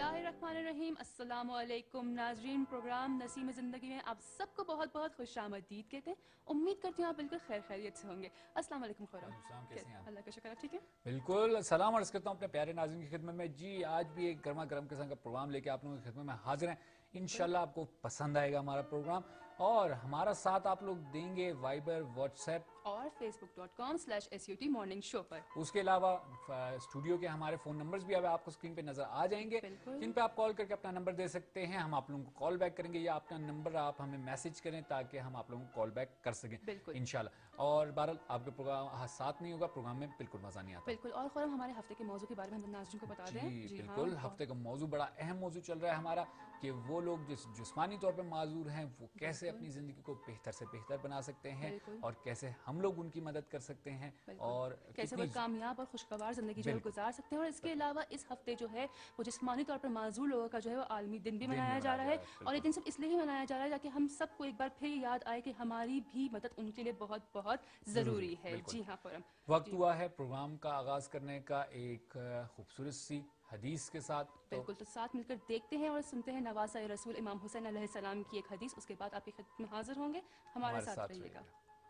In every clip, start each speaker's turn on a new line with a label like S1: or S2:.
S1: बिस्मिल्लाहिर्रहमानिर्रहीम। अस्सलामु अलैकुम नाजरीन। प्रोग्राम नसीम ज़िंदगी में आप सबको बहुत बहुत खुश आमदीद कहते हैं। उम्मीद करती हूँ आप बिल्कुल खैर खैरियत से होंगे। अस्सलाम वालेकुम खुर्रम,
S2: कैसे हैं आप?
S1: अल्लाह का शुक्र है, ठीक है।
S2: बिल्कुल सलाम अर्ज़ करता हूँ अपने प्यारे नाज़रीन की खिदमत में। जी आज भी एक गर्मा गर्म किस्म का प्रोग्राम लेके आप लोगों की खिदमत में हाजिर हैं। इंशाल्लाह आपको पसंद आएगा हमारा प्रोग्राम, और हमारा साथ आप लोग देंगे वाइबर, व्हाट्सएप
S1: और facebook.com/SUT मॉर्निंग शो पर।
S2: उसके अलावा स्टूडियो के हमारे फ़ोन नंबर्स भी अब आपको स्क्रीन पे नज़र आ जाएंगे,
S1: बिल्कुल।
S2: जिन पे आप कॉल करके अपना नंबर दे सकते हैं। हम आप लोगों को कॉल बैक करेंगे, या अपना नंबर आप हमें मैसेज करें ताकि हम आप लोगों को कॉल बैक कर सकें
S1: बिल्कुल।
S2: इंशाल्लाह। और बहरहाल आपके प्रोग्राम साथ नहीं होगा प्रोग्राम में, बिल्कुल मज़ा नहीं आता।
S1: बिल्कुल। और खुर्रम, हमारे हफ्ते के मौजू के बारे में हम नाज़रीन को बता दें।
S2: जी बिल्कुल, हफ्ते का मौजू बड़ा अहम मौजू चल रहा है हमारा, कि वो लोग जिस्मानी तौर पे माजूर हैं वो कैसे अपनी ज़िंदगी को बेहतर से बेहतर बना सकते हैं, और कैसे हम लोग उनकी मदद कर सकते हैं, और
S1: कैसे वो कामयाब और खुशगवार ज़िंदगी जो है गुजार सकते हैं। और इसके अलावा इस हफ्ते जो है वो जिस्मानी तौर पर माजूर लोगों का जो है वो आलमी दिन भी मनाया जा रहा है। और ये दिन सिर्फ इसलिए ही मनाया जा रहा है ताकि हम सबको एक बार फिर याद आए कि हमारी भी मदद उनके लिए बहुत बहुत ज़रूरी है। जी हाँ खुर्रम,
S2: वक्त हुआ है प्रोग्राम का आगाज़ करने का एक खूबसूरत सी हदीस के साथ।
S1: बिल्कुल, तो साथ मिलकर देखते हैं और सुनते हैं नवासा रसूल इमाम हुसैन अलैहिस्सलाम की एक हदीस। उसके बाद आपकी खिदमत में हाजिर होंगे। हमारे साथ रहिएगा।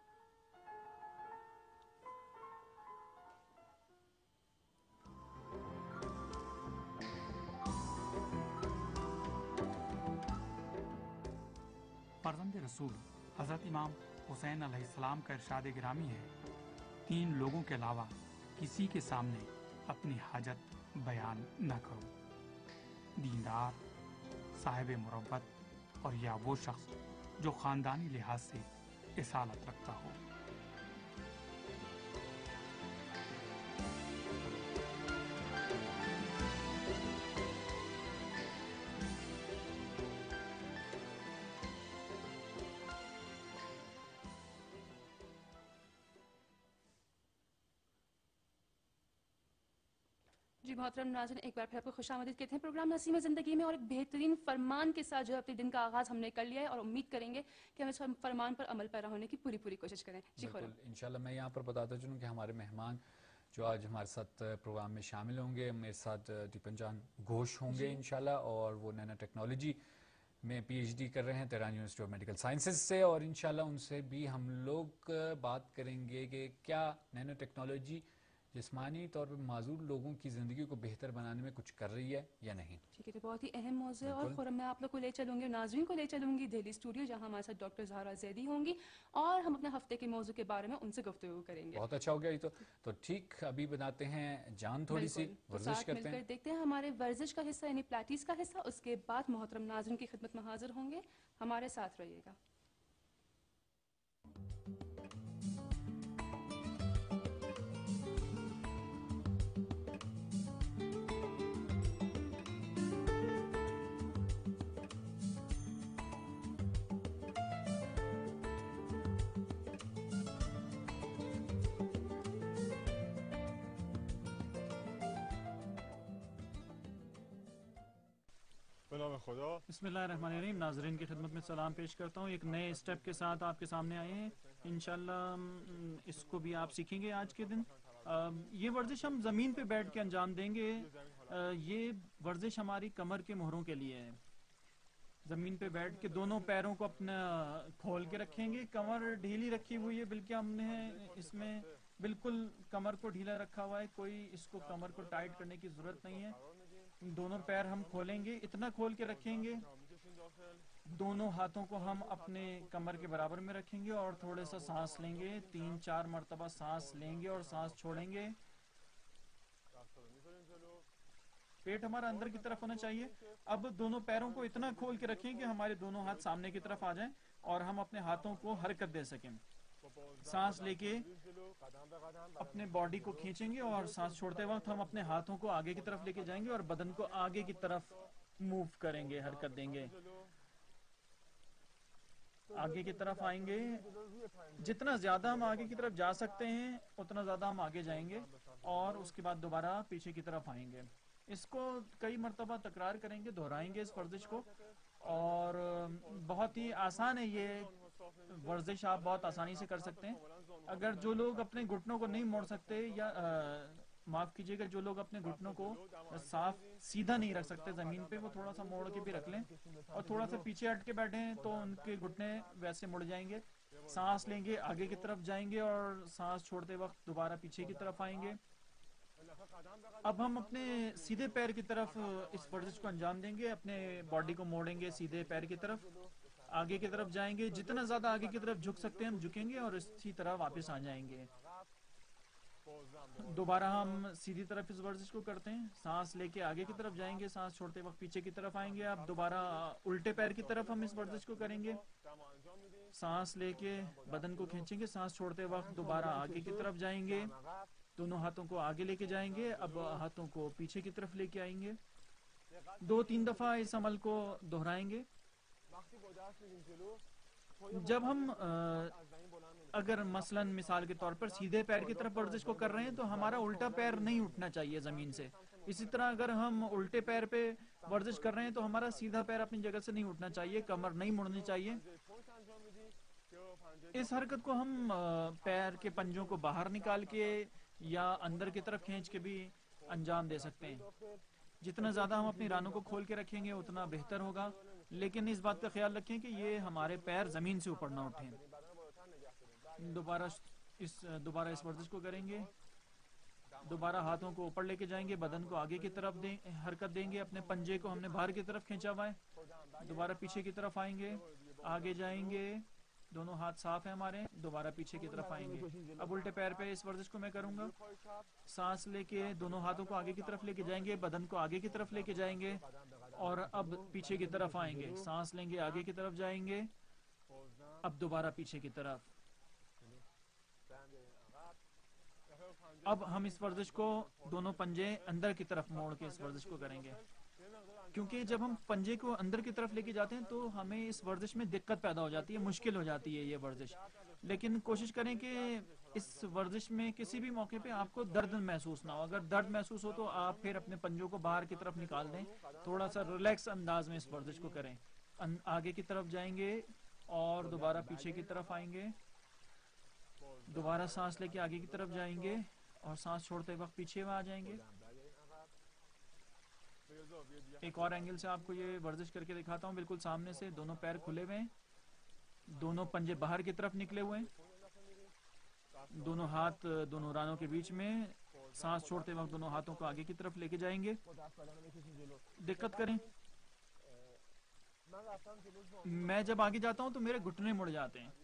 S3: फर्जंद रसूल हज़रत इमाम हुसैन अलैहिस्सलाम का इरशाद गिरामी है, 3 लोगों के अलावा किसी के सामने अपनी हाजत बयान न करो, दीनदार, साहिब मुरब्बत, और या वो शख्स जो ख़ानदानी लिहाज से इसालत रखता हो।
S1: जी मोहतरम नाज़रीन, एक बार फिर आपको खुशामदीद कहते हैं प्रोग्राम नसीम ज़िंदगी में। और एक बेहतरीन फरमान के साथ जो है अपने दिन का आगाज़ हमने कर लिया है, और उम्मीद करेंगे कि हम इस फरमान पर अमल पैरा होने की पूरी कोशिश करें। जी खुर्रम,
S2: इंशाल्लाह। मैं यहाँ पर बताता चलूँ कि हमारे मेहमान जो आज हमारे साथ प्रोग्राम में शामिल होंगे, मेरे साथ दीपन जान घोष होंगे इंशाल्लाह, और वो नैनो टेक्नोलॉजी में PhD कर रहे हैं Tehran university of medical sciences से। और इंशाल्लाह उनसे भी हम लोग बात करेंगे कि क्या नैनो टेक्नोलॉजी जिस्मानी तौर पर माजूर लोगों की ज़िंदगी को बेहतर बनाने में कुछ कर रही है या नहीं।
S1: ठीक है, तो बहुत ही अहम मौज़ू है। और खुर्रम, मैं आप लोग को ले चलूँगी, नाज़रीन को ले चलूँगी दिल्ली स्टूडियो, जहाँ हमारे साथ डॉक्टर ज़हरा ज़ैदी होंगी, और हम अपने हफ्ते के मौजू के बारे में उनसे गुफ्तगू करेंगे।
S2: बहुत अच्छा हो गया ये तो ठीक। अभी बनाते हैं जान थोड़ी सी वर्जिश करते हैं,
S1: देखते हैं हमारे वर्जिश का हिस्सा यानी प्लैटीज का हिस्सा। उसके बाद मोहतरम नाज़रीन की खिदमत में हाजिर होंगे। हमारे साथ रहिएगा।
S3: बिस्मिल्लाहिर्रहमानिर्रहीम। नाज़रीन की खिदमत में सलाम पेश करता हूँ। एक नए स्टेप के साथ आपके सामने आए हैं। इंशाल्लाह इसको भी आप सीखेंगे आज के दिन। ये वर्जिश हम ज़मीन पे बैठ के अंजाम देंगे। ये वर्जिश हमारी कमर के मोहरों के लिए है। ज़मीन पे बैठ के दोनों पैरों को अपना खोल के रखेंगे, कमर ढीली रखी हुई है, बल्कि हमने इसमें बिल्कुल कमर को ढीला रखा हुआ है, कोई इसको कमर को टाइट करने की ज़रूरत नहीं है। दोनों पैर हम खोलेंगे, इतना खोल के रखेंगे, दोनों हाथों को हम अपने कमर के बराबर में रखेंगे, और थोड़े सा सांस लेंगे, 3-4 मरतबा सांस लेंगे और सांस छोड़ेंगे। पेट हमारा अंदर की तरफ होना चाहिए। अब दोनों पैरों को इतना खोल के रखें कि हमारे दोनों हाथ सामने की तरफ आ जाएं, और हम अपने हाथों को हरकत दे सकें। सांस लेके अपने बॉडी को खींचेंगे, और सांस छोड़ते वक्त हम अपने हाथों को आगे की तरफ लेके जाएंगे और बदन को आगे की तरफ मूव करेंगे, हरकत देंगे, आगे की तरफ आएंगे। जितना ज्यादा हम आगे की तरफ जा सकते हैं उतना ज्यादा हम आगे जाएंगे, और उसके बाद दोबारा पीछे की तरफ आएंगे। इसको कई मरतबा तकरार करेंगे, दोहराएंगे इस वर्जिश को, और बहुत ही आसान है ये वर्जिश, आप बहुत आसानी से कर सकते हैं। अगर जो लोग अपने घुटनों को नहीं मोड़ सकते या معاف کیجیے گا جو لوگ اپنے گھٹنوں کو صاف سیدھا نہیں رکھ سکتے زمین پہ، وہ تھوڑا سا موڑ کے بھی رکھ لیں، اور تھوڑا سا پیچھے ہٹ کے بیٹھے ہیں تو ان کے گھٹنے ویسے مڑ جائیں گے. سانس لیں گے آگے کی طرف جائیں گے اور سانس چھوڑتے وقت دوبارہ پیچھے کی طرف آئیں گے. اب ہم اپنے سیدھے پیر کی طرف اس ورزش کو انجام دیں گے. اپنے باڈی کو موڑیں گے سیدھے پیر کی طرف، آگے کی طرف جائیں گے. جتنا زیادہ آگے کی طرف جھک سکتے ہیں ہم جھکیں گے اور اسی طرح واپس آ جائیں گے. دوبارہ ہم سیدھی طرف اس ورزش کو کرتے ہیں. سانس لے کے آگے کی طرف جائیں گے، سانس چھوڑتے وقت پیچھے کی طرف آئیں گے. اب دوبارہ الٹے پیر کی طرف ہم اس ورزش کو کریں گے. سانس لے کے بدن کو کھینچیں گے، سانس چھوڑتے وقت دوبارہ آگے کی طرف جائیں گے. دونوں ہاتھوں کو آگے لے کے جائیں گے. اب ہاتھوں کو پیچھے کی طرف لے کے آئیں گے. 2-3 دفعہ اس عمل کو دہرائیں گے. جب ہم اگر مثلا مثال کے طور پر سیدھے پیر کی طرف ورزش کو کر رہے ہیں تو ہمارا الٹا پیر نہیں اٹھنا چاہیے زمین سے. اسی طرح اگر ہم الٹے پیر پہ ورزش کر رہے ہیں تو ہمارا سیدھا پیر اپنی جگہ سے نہیں اٹھنا چاہیے، کمر نہیں مڑنی چاہیے. اس حرکت کو ہم پیر کے پنجوں کو باہر نکال کے یا اندر کی طرف کھینچ کے بھی انجام دے سکتے ہیں. جتنا زیادہ ہم اپنی رانوں کو کھول کے رکھیں گے اتنا بہتر ہوگا، لیکن اس بات کا خیال رکھیں کہ یہ ہمارے پیر زمین سے اوپر نہ اٹھیں. دوبارہ اس ورزش کو کریں گے. دوبارہ ہاتھوں کو اوپر لے کے جائیں گے، بدن کو آگے کی طرف حرکت دیں گے. اپنے پنجے کو ہم نے باہر کی طرف کھینچا ہوا ہے. دوبارہ پیچھے کی طرف آئیں گے، آگے جائیں گے. دونوں ہاتھ صاف ہیں ہمارے. دوبارہ پیچھے کی طرف آئیں گے. اب الٹے پیر پہ اس ورزش کو میں کروں گا. سانس لے کے دونوں ہاتھوں کو آگے کی طرف لے کے جائیں گے، بدن کو آگے کی طرف لے کے جائیں گے اور اب پیچھے کی طرف آئیں گے. سانس لیں گے، آگے کی طرف جائیں گے. اب دوبارہ پیچھے کی طرف. اب ہم اس ورزش کو دونوں پنجے اندر کی طرف موڑ کے اس ورزش کو کریں گے، کیونکہ جب ہم پنجے کو اندر کی طرف لے کے جاتے ہیں تو ہمیں اس ورزش میں دقت پیدا ہو جاتی ہے، مشکل ہو جاتی ہے یہ ورزش. لیکن کوشش کریں کہ اس ورزش میں کسی بھی موقع پہ آپ کو درد محسوس نہ ہو. اگر درد محسوس ہو تو آپ پھر اپنے پنجوں کو باہر کی طرف نکال دیں. تھوڑا سا ریلیکس انداز میں اس ورزش کو کریں. آگے کی طرف جائیں گے اور دوبارہ پیچھے کی طرف آئیں گے. دوبارہ سانس لے کے آگے کی طرف جائیں گے اور سانس چھوڑتے وقت پیچھے آ جائیں گے. ایک اور اینگل سے آپ کو یہ ورزش کر کے دکھاتا ہوں. بالکل سامنے سے دونوں پیر کھلے ہوئے ہیں، دونوں پنجے باہر کی طرف نکلے ہوئے ہیں، دونوں ہاتھ دونوں رانوں کے بیچ میں. سانس چھوڑتے وقت دونوں ہاتھوں کو آگے کی طرف لے کے جائیں گے. دقت کریں. میں جب آگے جاتا ہوں تو میرے گھٹنے مڑ جاتے ہیں.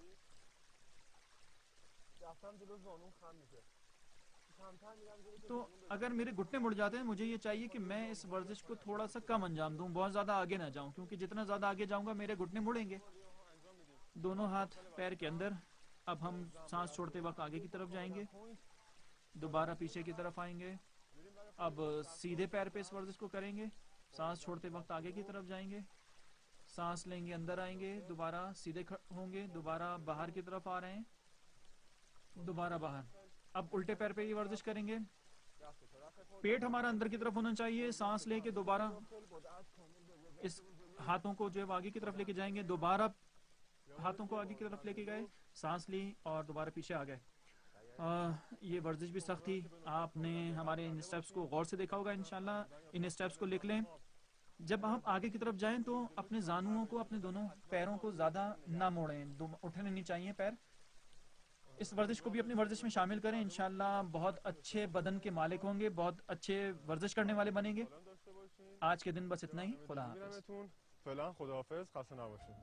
S3: تو اگر میرے گھٹنے مڑ جاتے ہیں مجھے یہ چاہیے کہ میں اس ورزش کو تھوڑا سا کم انجام دوں، بہت زیادہ آگے نہ جاؤں، کیونکہ جتنا زیادہ آگے جاؤں گا میرے گھٹنے مڑیں گے. دونوں ہاتھ پیر کے اندر. اب ہم سانس چھوڑتے وقت آگے کی طرف جائیں گے، دوبارہ پیچھے کی طرف آئیں گے. اب سیدھے پیر پہ اس ورزش کو کریں گے. سانس چھوڑتے وقت آگے کی طرف جائیں گے، سانس لیں گے، اندر آئیں گے، دوبارہ سیدھے ہوں گے، دوبارہ باہر کی طرف آ رہے ہیں، دوبارہ باہر. اب الٹے پیر پہ یہ ورزش کریں گے. پیٹ ہمارا اندر کی طرف ہونا چاہیے. سانس لے کے دوبارہ اس ہاتھوں کو جو ہے آگے کی طرف لے کے جائیں گے. دوبارہ ہاتھوں کو آگے کی طرف لے کے گئے، سانس لی اور دوبارہ پیچھے آ گئے. یہ ورزش بھی سخت تھی. آپ نے ہمارے ان اسٹیپس کو غور سے دیکھا ہوگا. انشاءاللہ ان اسٹیپس کو لکھ لیں. جب ہم آگے کی طرف جائیں تو اپنے زانوؤں کو، اپنے دونوں پیروں کو زیادہ نہ موڑیں، اٹھنے نہیں چاہیے پیر. اس ورزش کو بھی اپنی ورزش میں شامل کریں. انشاءاللہ بہت اچھے بدن کے مالک ہوں گے، بہت اچھے ورزش کرنے والے بنیں گے. آج کے دن بس اتنا ہی. خدا حافظ.
S4: فعلا خداحافظ، خسته نباشید.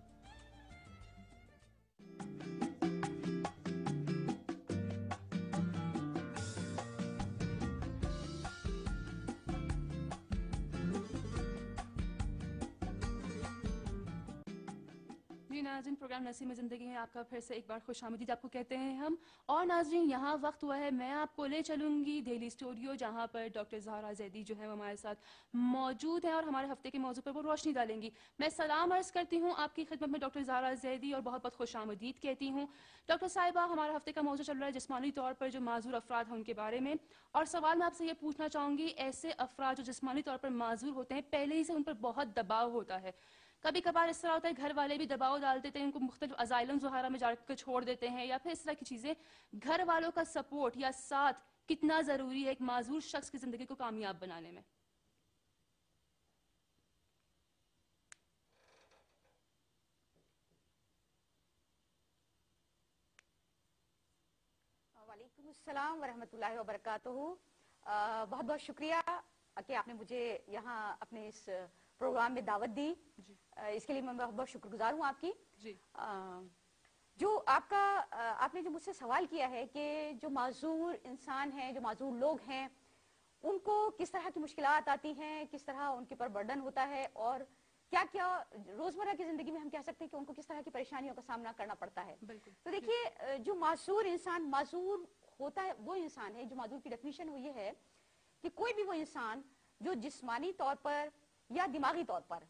S1: جی ناظرین، پروگرام نسیم زندگی میں آپ کا پھر سے ایک بار خوش آمدید آپ کو کہتے ہیں ہم. اور ناظرین یہاں وقت ہوا ہے میں آپ کو لے چلوں گی دہلی اسٹوڈیو، جہاں پر ڈاکٹر زہرا زیدی جو ہے وہ ہمارے ساتھ موجود ہیں اور ہمارے ہفتے کے موضوع پر وہ روشنی ڈالیں گی. میں سلام عرض کرتی ہوں آپ کی خدمت میں ڈاکٹر زہرا زیدی اور بہت بہت خوش آمدید کہتی ہوں. ڈاکٹر صاحبہ، ہمارے ہفتے کا موضوع چل رہا ہے جسمانی طور پر جو معذور افراد ہیں ان کے بارے میں. اور سوال میں آپ سے یہ پوچھنا چاہوں گی، ایسے افراد جو جسمانی طور پر معذور ہوتے ہیں پہلے ہی سے ان پر بہت دباؤ ہوتا ہے. کبھی کبھار اس طرح ہوتا ہے گھر والے بھی دباؤ ڈال دیتے ہیں، ان کو مختلف اسائلمز وغیرہ میں جا کے چھوڑ دیتے ہیں، یا پھر اس طرح کی چیزیں. گھر والوں کا سپورٹ یا ساتھ कितना ज़रूरी है एक माजूर शख्स की ज़िंदगी को कामयाब बनाने में।
S5: वालेकुम अस्सलाम वरहमतुल्लाहि वबरकातुहू। बहुत बहुत शुक्रिया कि आपने मुझे यहाँ अपने इस प्रोग्राम में दावत दी। इसके लिए मैं बहुत बहुत शुक्रगुजार हूँ आपकी। जो आपने जो मुझसे सवाल किया है कि जो माजूर इंसान हैं, जो माजूर लोग हैं, उनको किस तरह की मुश्किलात आती हैं, किस तरह उनके पर बर्डन होता है और क्या क्या रोजमर्रा की जिंदगी में हम कह सकते हैं कि उनको किस तरह की परेशानियों का सामना करना पड़ता है। तो देखिए, जो माजूर इंसान माजूर होता है वो इंसान है, जो माजूर की डेफिनेशन वो ये है कि कोई भी वो इंसान जो जिस्मानी तौर पर या दिमागी तौर पर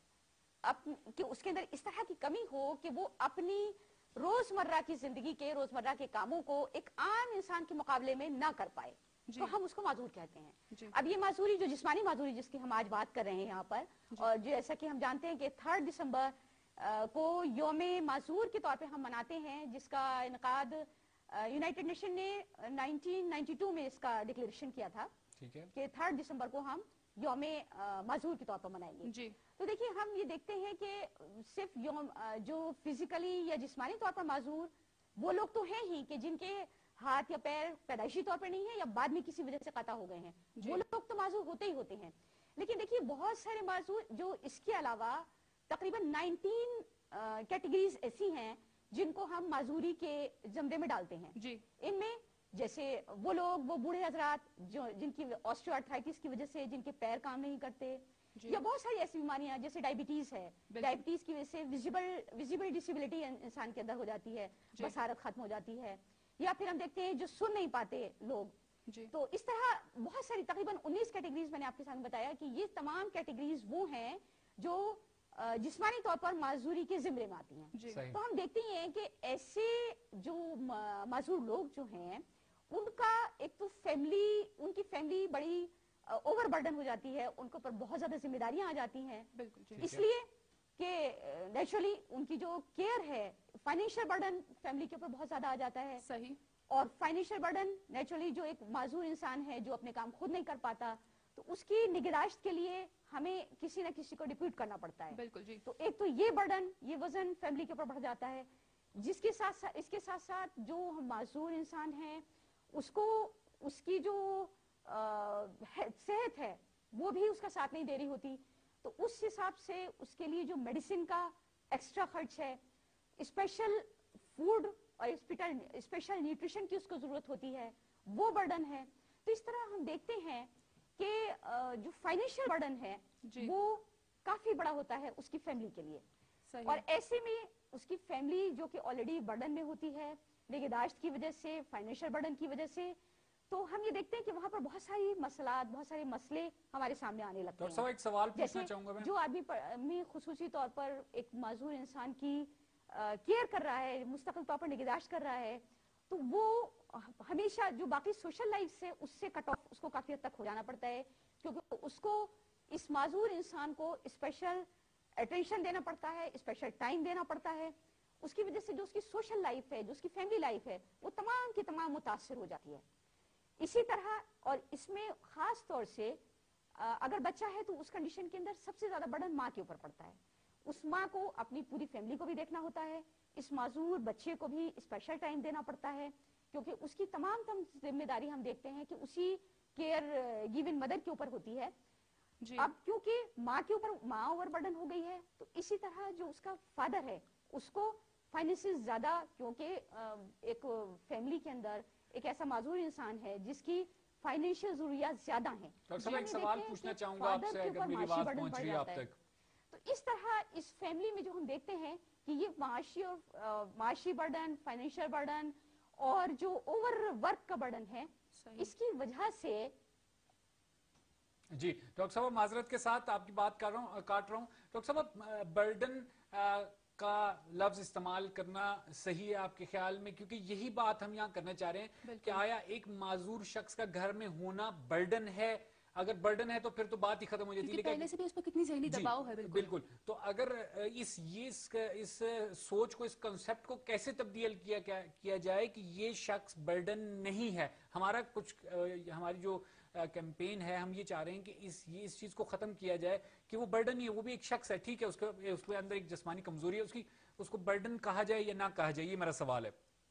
S5: कि उसके अंदर इस तरह की कमी हो कि वो अपनी रोजमर्रा की जिंदगी के रोजमर्रा के कामों को एक आम इंसान के मुकाबले में ना कर पाए, तो हम उसको माजूर कहते हैं। अब ये माजूरी, जो जिस्मानी माजूरी जिसकी हम आज बात कर रहे हैं यहाँ पर, और जैसा कि हम जानते हैं कि 3 दिसंबर को योम माजूर के तौर पे हम मनाते हैं, जिसका इनकाद यूनाइटेड नेशन ने 1992 में इसका डिक्लेरेशन किया था कि 3 दिसंबर को हम योम माजूर के तौर पर मनाएंगे। तो देखिए, हम ये देखते हैं कि सिर्फ जो फिजिकली या जिस्मानी तौर पर माजूर वो लोग तो हैं ही कि जिनके हाथ या पैर पैदाइशी तौर पर नहीं है या बाद में किसी वजह से कता हो गए हैं, वो लोग तो माजूर होते ही होते हैं। लेकिन देखिए, बहुत सारे माजूर जो इसके अलावा तकरीबन 19 कैटेगरीज ऐसी हैं जिनको हम माजूरी के जमरे में डालते हैं। इनमें जैसे वो लोग, वो बूढ़े हजरात जो जिनकी ऑस्टियोआर्थराइटिस की वजह से जिनके पैर काम नहीं करते, या बहुत सारी ऐसी बीमारियां जैसे डायबिटीज है, डायबिटीज की वजह से विजिबल डिसेबिलिटी इंसान के अंदर हो जाती है, बसारत खत्म हो जाती है। या फिर हम देखते हैं जो सुन नहीं पाते लोग। तो इस तरह बहुत सारी तकरीबन 19 कैटेगरीज मैंने आपके सामने बताया कि ये तमाम कैटेगरीज वो हैं जो जिस्मानी तौर पर माजूरी के जिम्मे में आती हैं। तो हम देखते हैं कि ऐसे जो माजूर लोग जो हैं उनका एक तो उनकी फैमिली बड़ी ओवरबर्डन हो जाती है, उनके ऊपर बहुत ज्यादा जिम्मेदारियां आ जाती हैं, इसलिए कि नेचुरली उनकी जो केयर है, फाइनेंशियल बर्डन फैमिली के ऊपर बहुत ज्यादा आ जाता है। सही। और फाइनेंशियल बर्डन नेचुरली जो एक माजूर इंसान है जो अपने काम खुद नहीं कर पाता, तो उसकी निगराश्त के लिए हमें किसी न किसी को डिप्यूट करना पड़ता है। बिल्कुल जी। तो एक तो ये बर्डन, ये वजन फैमिली के ऊपर बढ़ जाता है, इसके साथ साथ जो माजूर इंसान है उसको उसकी जो सेहत है वो भी उसका साथ नहीं दे रही होती, तो उस हिसाब से उसके लिए जो मेडिसिन का एक्स्ट्रा खर्च है, स्पेशल फूड और स्पेशल न्यूट्रिशन की उसको जरूरत होती है, वो बर्डन है। तो इस तरह हम देखते हैं कि जो फाइनेंशियल बर्डन है वो काफी बड़ा होता है उसकी फैमिली के लिए। और ऐसे में उसकी फैमिली जो कि ऑलरेडी बर्डन में होती है निगहदाश्त की वजह से, फाइनेंशियल बर्डन की वजह से, तो हम ये देखते हैं कि वहाँ पर बहुत सारी मसलात, बहुत सारे मसले हमारे सामने आने लगते हैं।
S2: डॉक्टर साहब, एक सवाल पूछना चाहूंगा मैं।
S5: जो आदमी खुसूसी तौर पर एक माजूर इंसान की केयर कर रहा है, मुस्तकिल तौर पर निगहदाश्त कर रहा है, तो वो हमेशा जो बाकी सोशल लाइफ से उससे कट ऑफ उसको काफी हद तक हो जाना पड़ता है, क्योंकि उसको इस माजूर इंसान को स्पेशल अटेंशन देना पड़ता है, स्पेशल टाइम देना पड़ता है। उसकी वजह से जो उसकी सोशल लाइफ है, जो उसकी फैमिली लाइफ है, वो तमाम की तमाम मुतासर हो जाती है। इसी तरह, और इसमें खास तौर से अगर बच्चा है तो उस कंडीशन के अंदर सबसे ज्यादा बर्डन माँ के ऊपर पड़ता है। उस माँ को अपनी पूरी फैमिली को भी देखना होता है, इस माजूर बच्चे को भी स्पेशल टाइम देना पड़ता है, क्योंकि उसकी तमाम जिम्मेदारी हम देखते हैं कि उसी केयर गिवन मदर के ऊपर होती है। अब क्योंकि माँ के ऊपर माँ ओवर बर्डन हो गई है, तो इसी तरह जो उसका फादर है उसको फाइनेंशियल ज्यादा, क्योंकि एक फैमिली के अंदर एक ऐसा माजूर इंसान है जिसकी फाइनेंशियल जरूरियात ज्यादा हैं।
S2: डॉक्टर साहब, एक सवाल पूछना चाहूंगा आपसे, अगर मेरी बात पहुंच रही है आप तक।
S5: तो इस तरह इस फैमिली में जो हम देखते हैं कि ये माशी बर्डन, फाइनेंशियल बर्डन और जो ओवर वर्क का बर्डन है, इसकी वजह से
S2: जी। डॉक्टर साहब, माजरत के साथ आपकी बात काट रहा हूँ। डॉक्टर साहब, बर्डन का लफ्ज इस्तेमाल करना सही है आपके ख्याल में? क्योंकि यही बात हम यहाँ करना चाह रहे हैं कि आया एक माजूर शख्स का घर में होना बर्डन है اگر برڈن ہے تو پھر تو بات ہی ختم ہو جاتی ہے.
S1: کیونکہ پہلے سے بھی اس پر کتنی ذہنی دباؤ ہے.
S2: بالکل. تو اگر اس سوچ کو, اس کنسپٹ کو کیسے تبدیل کیا جائے کہ یہ شخص برڈن نہیں ہے. ہمارا کچھ ہماری جو کیمپین ہے, ہم یہ چاہ رہے ہیں کہ اس چیز کو ختم کیا جائے کہ وہ برڈن نہیں ہے, وہ بھی ایک شخص ہے. ٹھیک ہے, اس کے اندر ایک جسمانی کمزوری ہے, اس کو برڈن کہا جائے یا نہ کہا جائے, یہ میرا سوال ہے.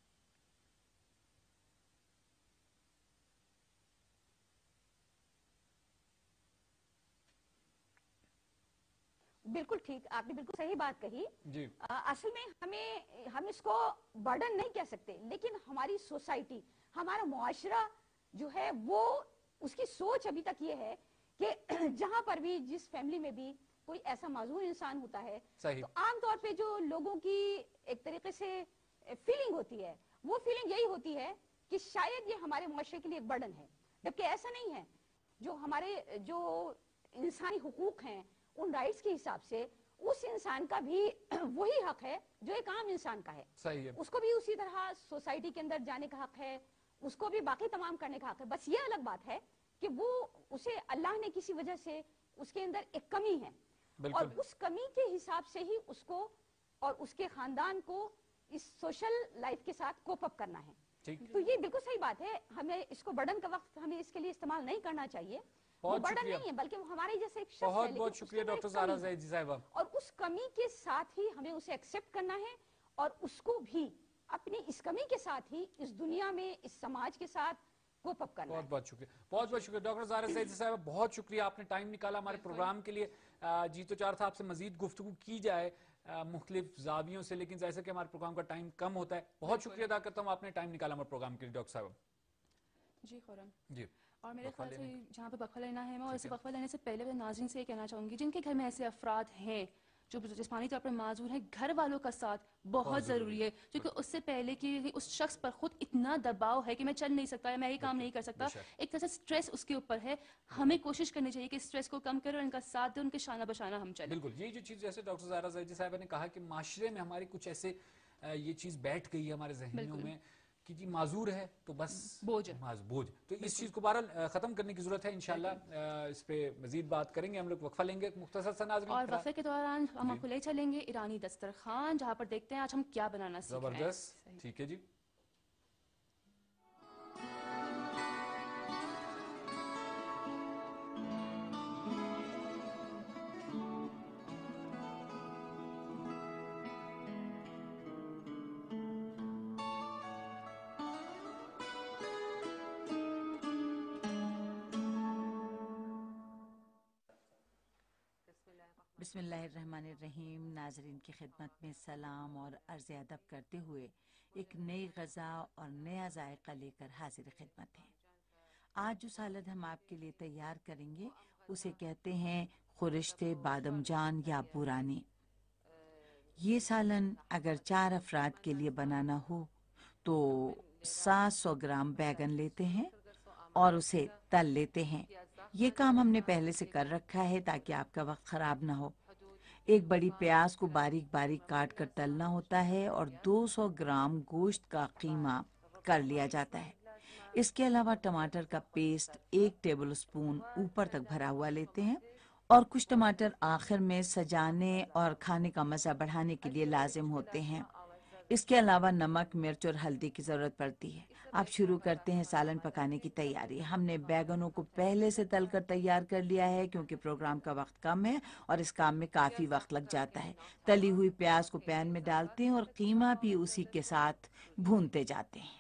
S5: بالکل ٹھیک, آپ نے بالکل صحیح بات کہی.
S2: جی.
S5: اصل میں ہم اس کو برڈن نہیں کہہ سکتے, لیکن ہماری سوسائٹی, ہمارا معاشرہ جو ہے وہ اس کی سوچ ابھی تک یہ ہے کہ جہاں پر بھی جس فیملی میں بھی کوئی ایسا معذور انسان ہوتا ہے تو عام طور پہ جو لوگوں کی ایک طریقے سے فیلنگ ہوتی ہے, وہ فیلنگ یہی ہوتی ہے کہ شاید یہ ہمارے معاشرے کے لیے ایک برڈن ہے, جبکہ ایسا نہیں ہے. جو ہمارے جو انسانی حقوق ہیں, ان رائٹس کے حساب سے اس انسان کا بھی وہی حق ہے جو ایک عام انسان کا ہے.
S2: صحیح ہے.
S5: اس کو بھی اسی طرح سوسائٹی کے اندر جانے کا حق ہے, اس کو بھی باقی تمام کرنے کا حق ہے. بس یہ الگ بات ہے کہ وہ اسے اللہ نے کسی وجہ سے اس کے اندر ایک کمی ہے, اور اس کمی کے حساب سے ہی اس کو اور اس کے خاندان کو اس سوشل لائف کے ساتھ کوپ اپ کرنا ہے. تو یہ بالکل صحیح بات ہے, ہمیں اس کو برڈن کا وقت ہمیں اس کے لیے استعمال نہیں کرنا چاہیے. وہ برڈن نہیں ہے بلکہ وہ ہمارے جیسے ایک شخص ہے.
S2: بہت بہت شکریہ ڈاکٹر زہرا زاہدی صاحبہ.
S5: اور اس کمی کے ساتھ ہی ہمیں اسے ایکسپٹ کرنا ہے, اور اس کو بھی اپنی اس کمی کے ساتھ ہی اس دنیا میں اس سماج کے ساتھ کوپ اپ کرنا ہے.
S2: بہت بہت شکریہ, بہت بہت شکریہ ڈاکٹر زہرا زاہدی صاحبہ, بہت شکریہ, آپ نے ٹائم نکالا ہمارے پروگرام کے لیے. جی تو چار تھا آپ سے مزید گفتگو کی جائے مختلف زاویوں سے, لیکن جیسا کہ ہمارے پروگرام کا ٹائم کم ہوتا ہے. بہت شکریہ ادا کرتا ہوں, آپ نے ٹائم نکالا ہمارے پروگرام کے لیے ڈاکٹر صاحب.
S1: جی خورم.
S2: جی.
S1: اور میرے خیال سے جہاں پہ وقفہ لینا ہے, میں اور اسے وقفہ لینے سے پہلے ناظرین سے یہ کہنا چاہوں گی جن کے گھر میں ایسے افراد ہیں جو جسمانی طور پر معذور ہیں, گھر والوں کا ساتھ بہت ضروری ہے, کیونکہ اس سے پہلے کہ اس شخص پر خود اتنا دباؤ ہے کہ میں چل نہیں سکتا, میں یہ کام نہیں کر سکتا, ایک طرح سے سٹریس اس کے اوپر ہے. ہمیں کوشش کرنی چاہیے کہ سٹریس کو کم کرے اور ان کا ساتھ دے, ان کے شانہ بشانہ ہم چلیں.
S2: بالکل, یہ جو چیز جیسے ڈاکٹر زہرا زاہدی صاحبہ نے کہا کہ معاشرے میں ہمارے کچھ ایسے یہ چیز بیٹھ گئی ہے ہمارے ذہنوں میں کہ جی معذور ہے تو بس بوجھ, تو اس چیز کو بہرحال ختم کرنے کی ضرورت ہے. انشاءاللہ اس پہ مزید بات کریں گے, ہم لوگ وقفہ لیں گے مختصر سا ناظرین,
S1: اور وقفے کے دوران ہم کھلے چلیں گے ایرانی دسترخوان, جہاں پر دیکھتے ہیں آج ہم کیا بنانا سیکھ رہے ہیں.
S2: زبردست, ٹھیک ہے جی.
S6: بسم اللہ الرحمن الرحیم. ناظرین کی خدمت میں سلام اور عرض ادب کرتے ہوئے ایک نئی غذا اور نیا ذائقہ لے کر حاضر خدمت ہیں. آج جو سالن ہم آپ کے لیے تیار کریں گے اسے کہتے ہیں خورشت بادم جان یا بورانی. یہ سالن اگر 4 افراد کے لیے بنانا ہو تو 700 گرام بیگن لیتے ہیں اور اسے تل لیتے ہیں. یہ کام ہم نے پہلے سے کر رکھا ہے تاکہ آپ کا وقت خراب نہ ہو. ایک بڑی پیاز کو باریک باریک کاٹ کر تلنا ہوتا ہے اور 200 گرام گوشت کا قیمہ کر لیا جاتا ہے. اس کے علاوہ ٹماٹر کا پیسٹ 1 ٹیبل سپون اوپر تک بھرا ہوا لیتے ہیں, اور کچھ ٹماٹر آخر میں سجانے اور کھانے کا مزہ بڑھانے کے لیے لازم ہوتے ہیں. اس کے علاوہ نمک, مرچ اور ہلدی کی ضرورت پڑتی ہے. آپ شروع کرتے ہیں سالن پکانے کی تیاری. ہم نے بیگنوں کو پہلے سے تل کر تیار کر لیا ہے کیونکہ پروگرام کا وقت کم ہے اور اس کام میں کافی وقت لگ جاتا ہے. تلی ہوئی پیاز کو پین میں ڈالتے ہیں اور قیمہ بھی اسی کے ساتھ بھونتے جاتے ہیں.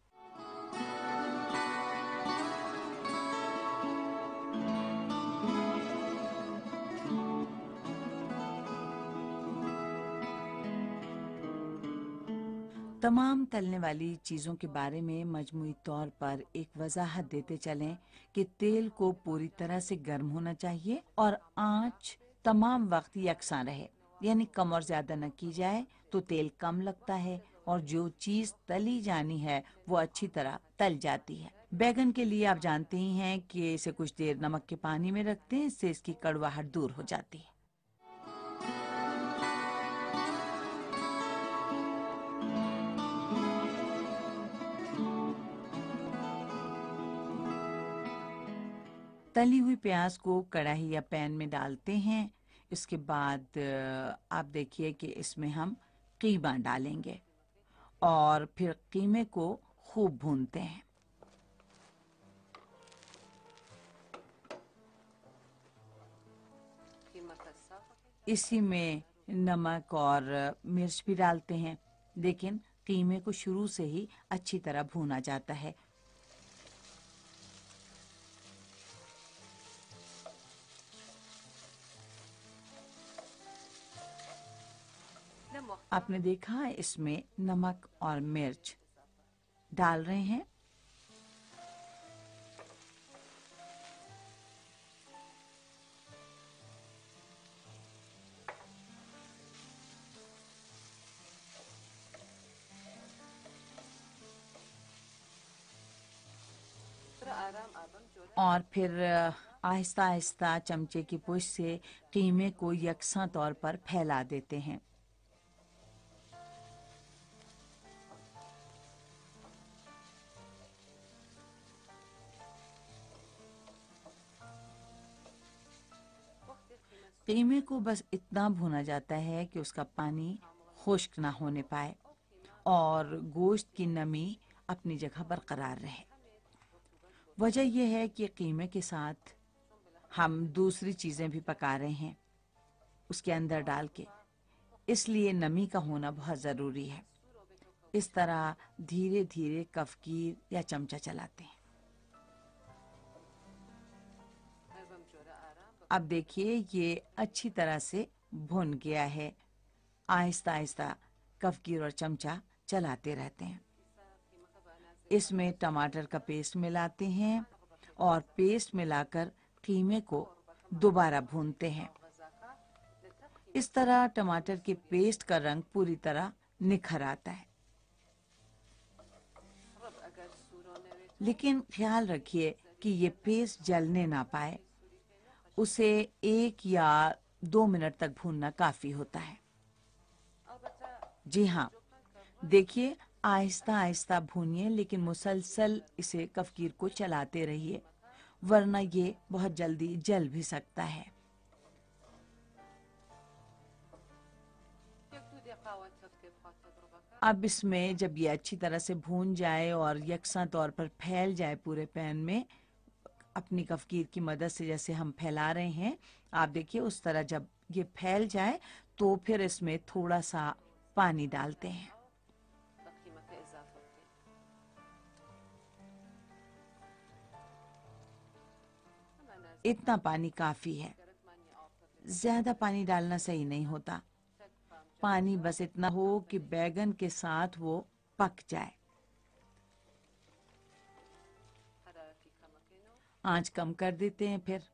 S6: تمام تلنے والی چیزوں کے بارے میں مجموعی طور پر ایک وضاحت دیتے چلیں کہ تیل کو پوری طرح سے گرم ہونا چاہیے اور آنچ تمام وقت یکساں رہے, یعنی کم اور زیادہ نہ کی جائے تو تیل کم لگتا ہے اور جو چیز تلی جانی ہے وہ اچھی طرح تل جاتی ہے. بیگن کے لیے آپ جانتے ہی ہیں کہ اسے کچھ دیر نمک کے پانی میں رکھتے ہیں, اس سے اس کی کڑواہٹ دور ہو جاتی ہے. तली हुई प्याज को कढ़ाई या पैन में डालते हैं। इसके बाद आप देखिए कि इसमें हम कीमा डालेंगे और फिर कीमे को खूब भूनते हैं। इसी में नमक और मिर्च भी डालते हैं, लेकिन कीमे को शुरू से ही अच्छी तरह भूना जाता है। आपने देखा इसमें नमक और मिर्च डाल रहे हैं। और फिर आहिस्ता आहिस्ता चमचे की पुश से कीमे को यकसा तौर पर फैला देते हैं। कीमे को बस इतना भुना जाता है कि उसका पानी खुश्क ना होने पाए और गोश्त की नमी अपनी जगह बरकरार रहे। वजह यह है कि कीमे के साथ हम दूसरी चीजें भी पका रहे हैं उसके अंदर डाल के, इसलिए नमी का होना बहुत जरूरी है। इस तरह धीरे धीरे कफगीर या चमचा चलाते हैं। अब देखिए ये अच्छी तरह से भुन गया है। आहिस्ता आहिस्ता कफगीर और चमचा चलाते रहते हैं। इसमें टमाटर का पेस्ट मिलाते हैं और पेस्ट मिलाकर कीमे को दोबारा भूनते हैं। इस तरह टमाटर के पेस्ट का रंग पूरी तरह निखर आता है। लेकिन ख्याल रखिए कि ये पेस्ट जलने ना पाए। उसे 1 या 2 मिनट तक भूनना काफी होता है। जी हाँ, देखिए आहिस्ता आहिस्ता भूनिए, लेकिन मुसलसल इसे कफगीर को चलाते रहिए, वरना ये बहुत जल्दी जल भी सकता है। अब इसमें जब ये अच्छी तरह से भून जाए और यकसा तौर पर फैल जाए पूरे पैन में, अपनी कफगीर की मदद से जैसे हम फैला रहे हैं, आप देखिए उस तरह जब ये फैल जाए तो फिर इसमें थोड़ा सा पानी डालते हैं। इतना पानी काफी है, ज्यादा पानी डालना सही नहीं होता। पानी बस इतना हो कि बैगन के साथ वो पक जाए। आंच कम कर देते हैं फिर,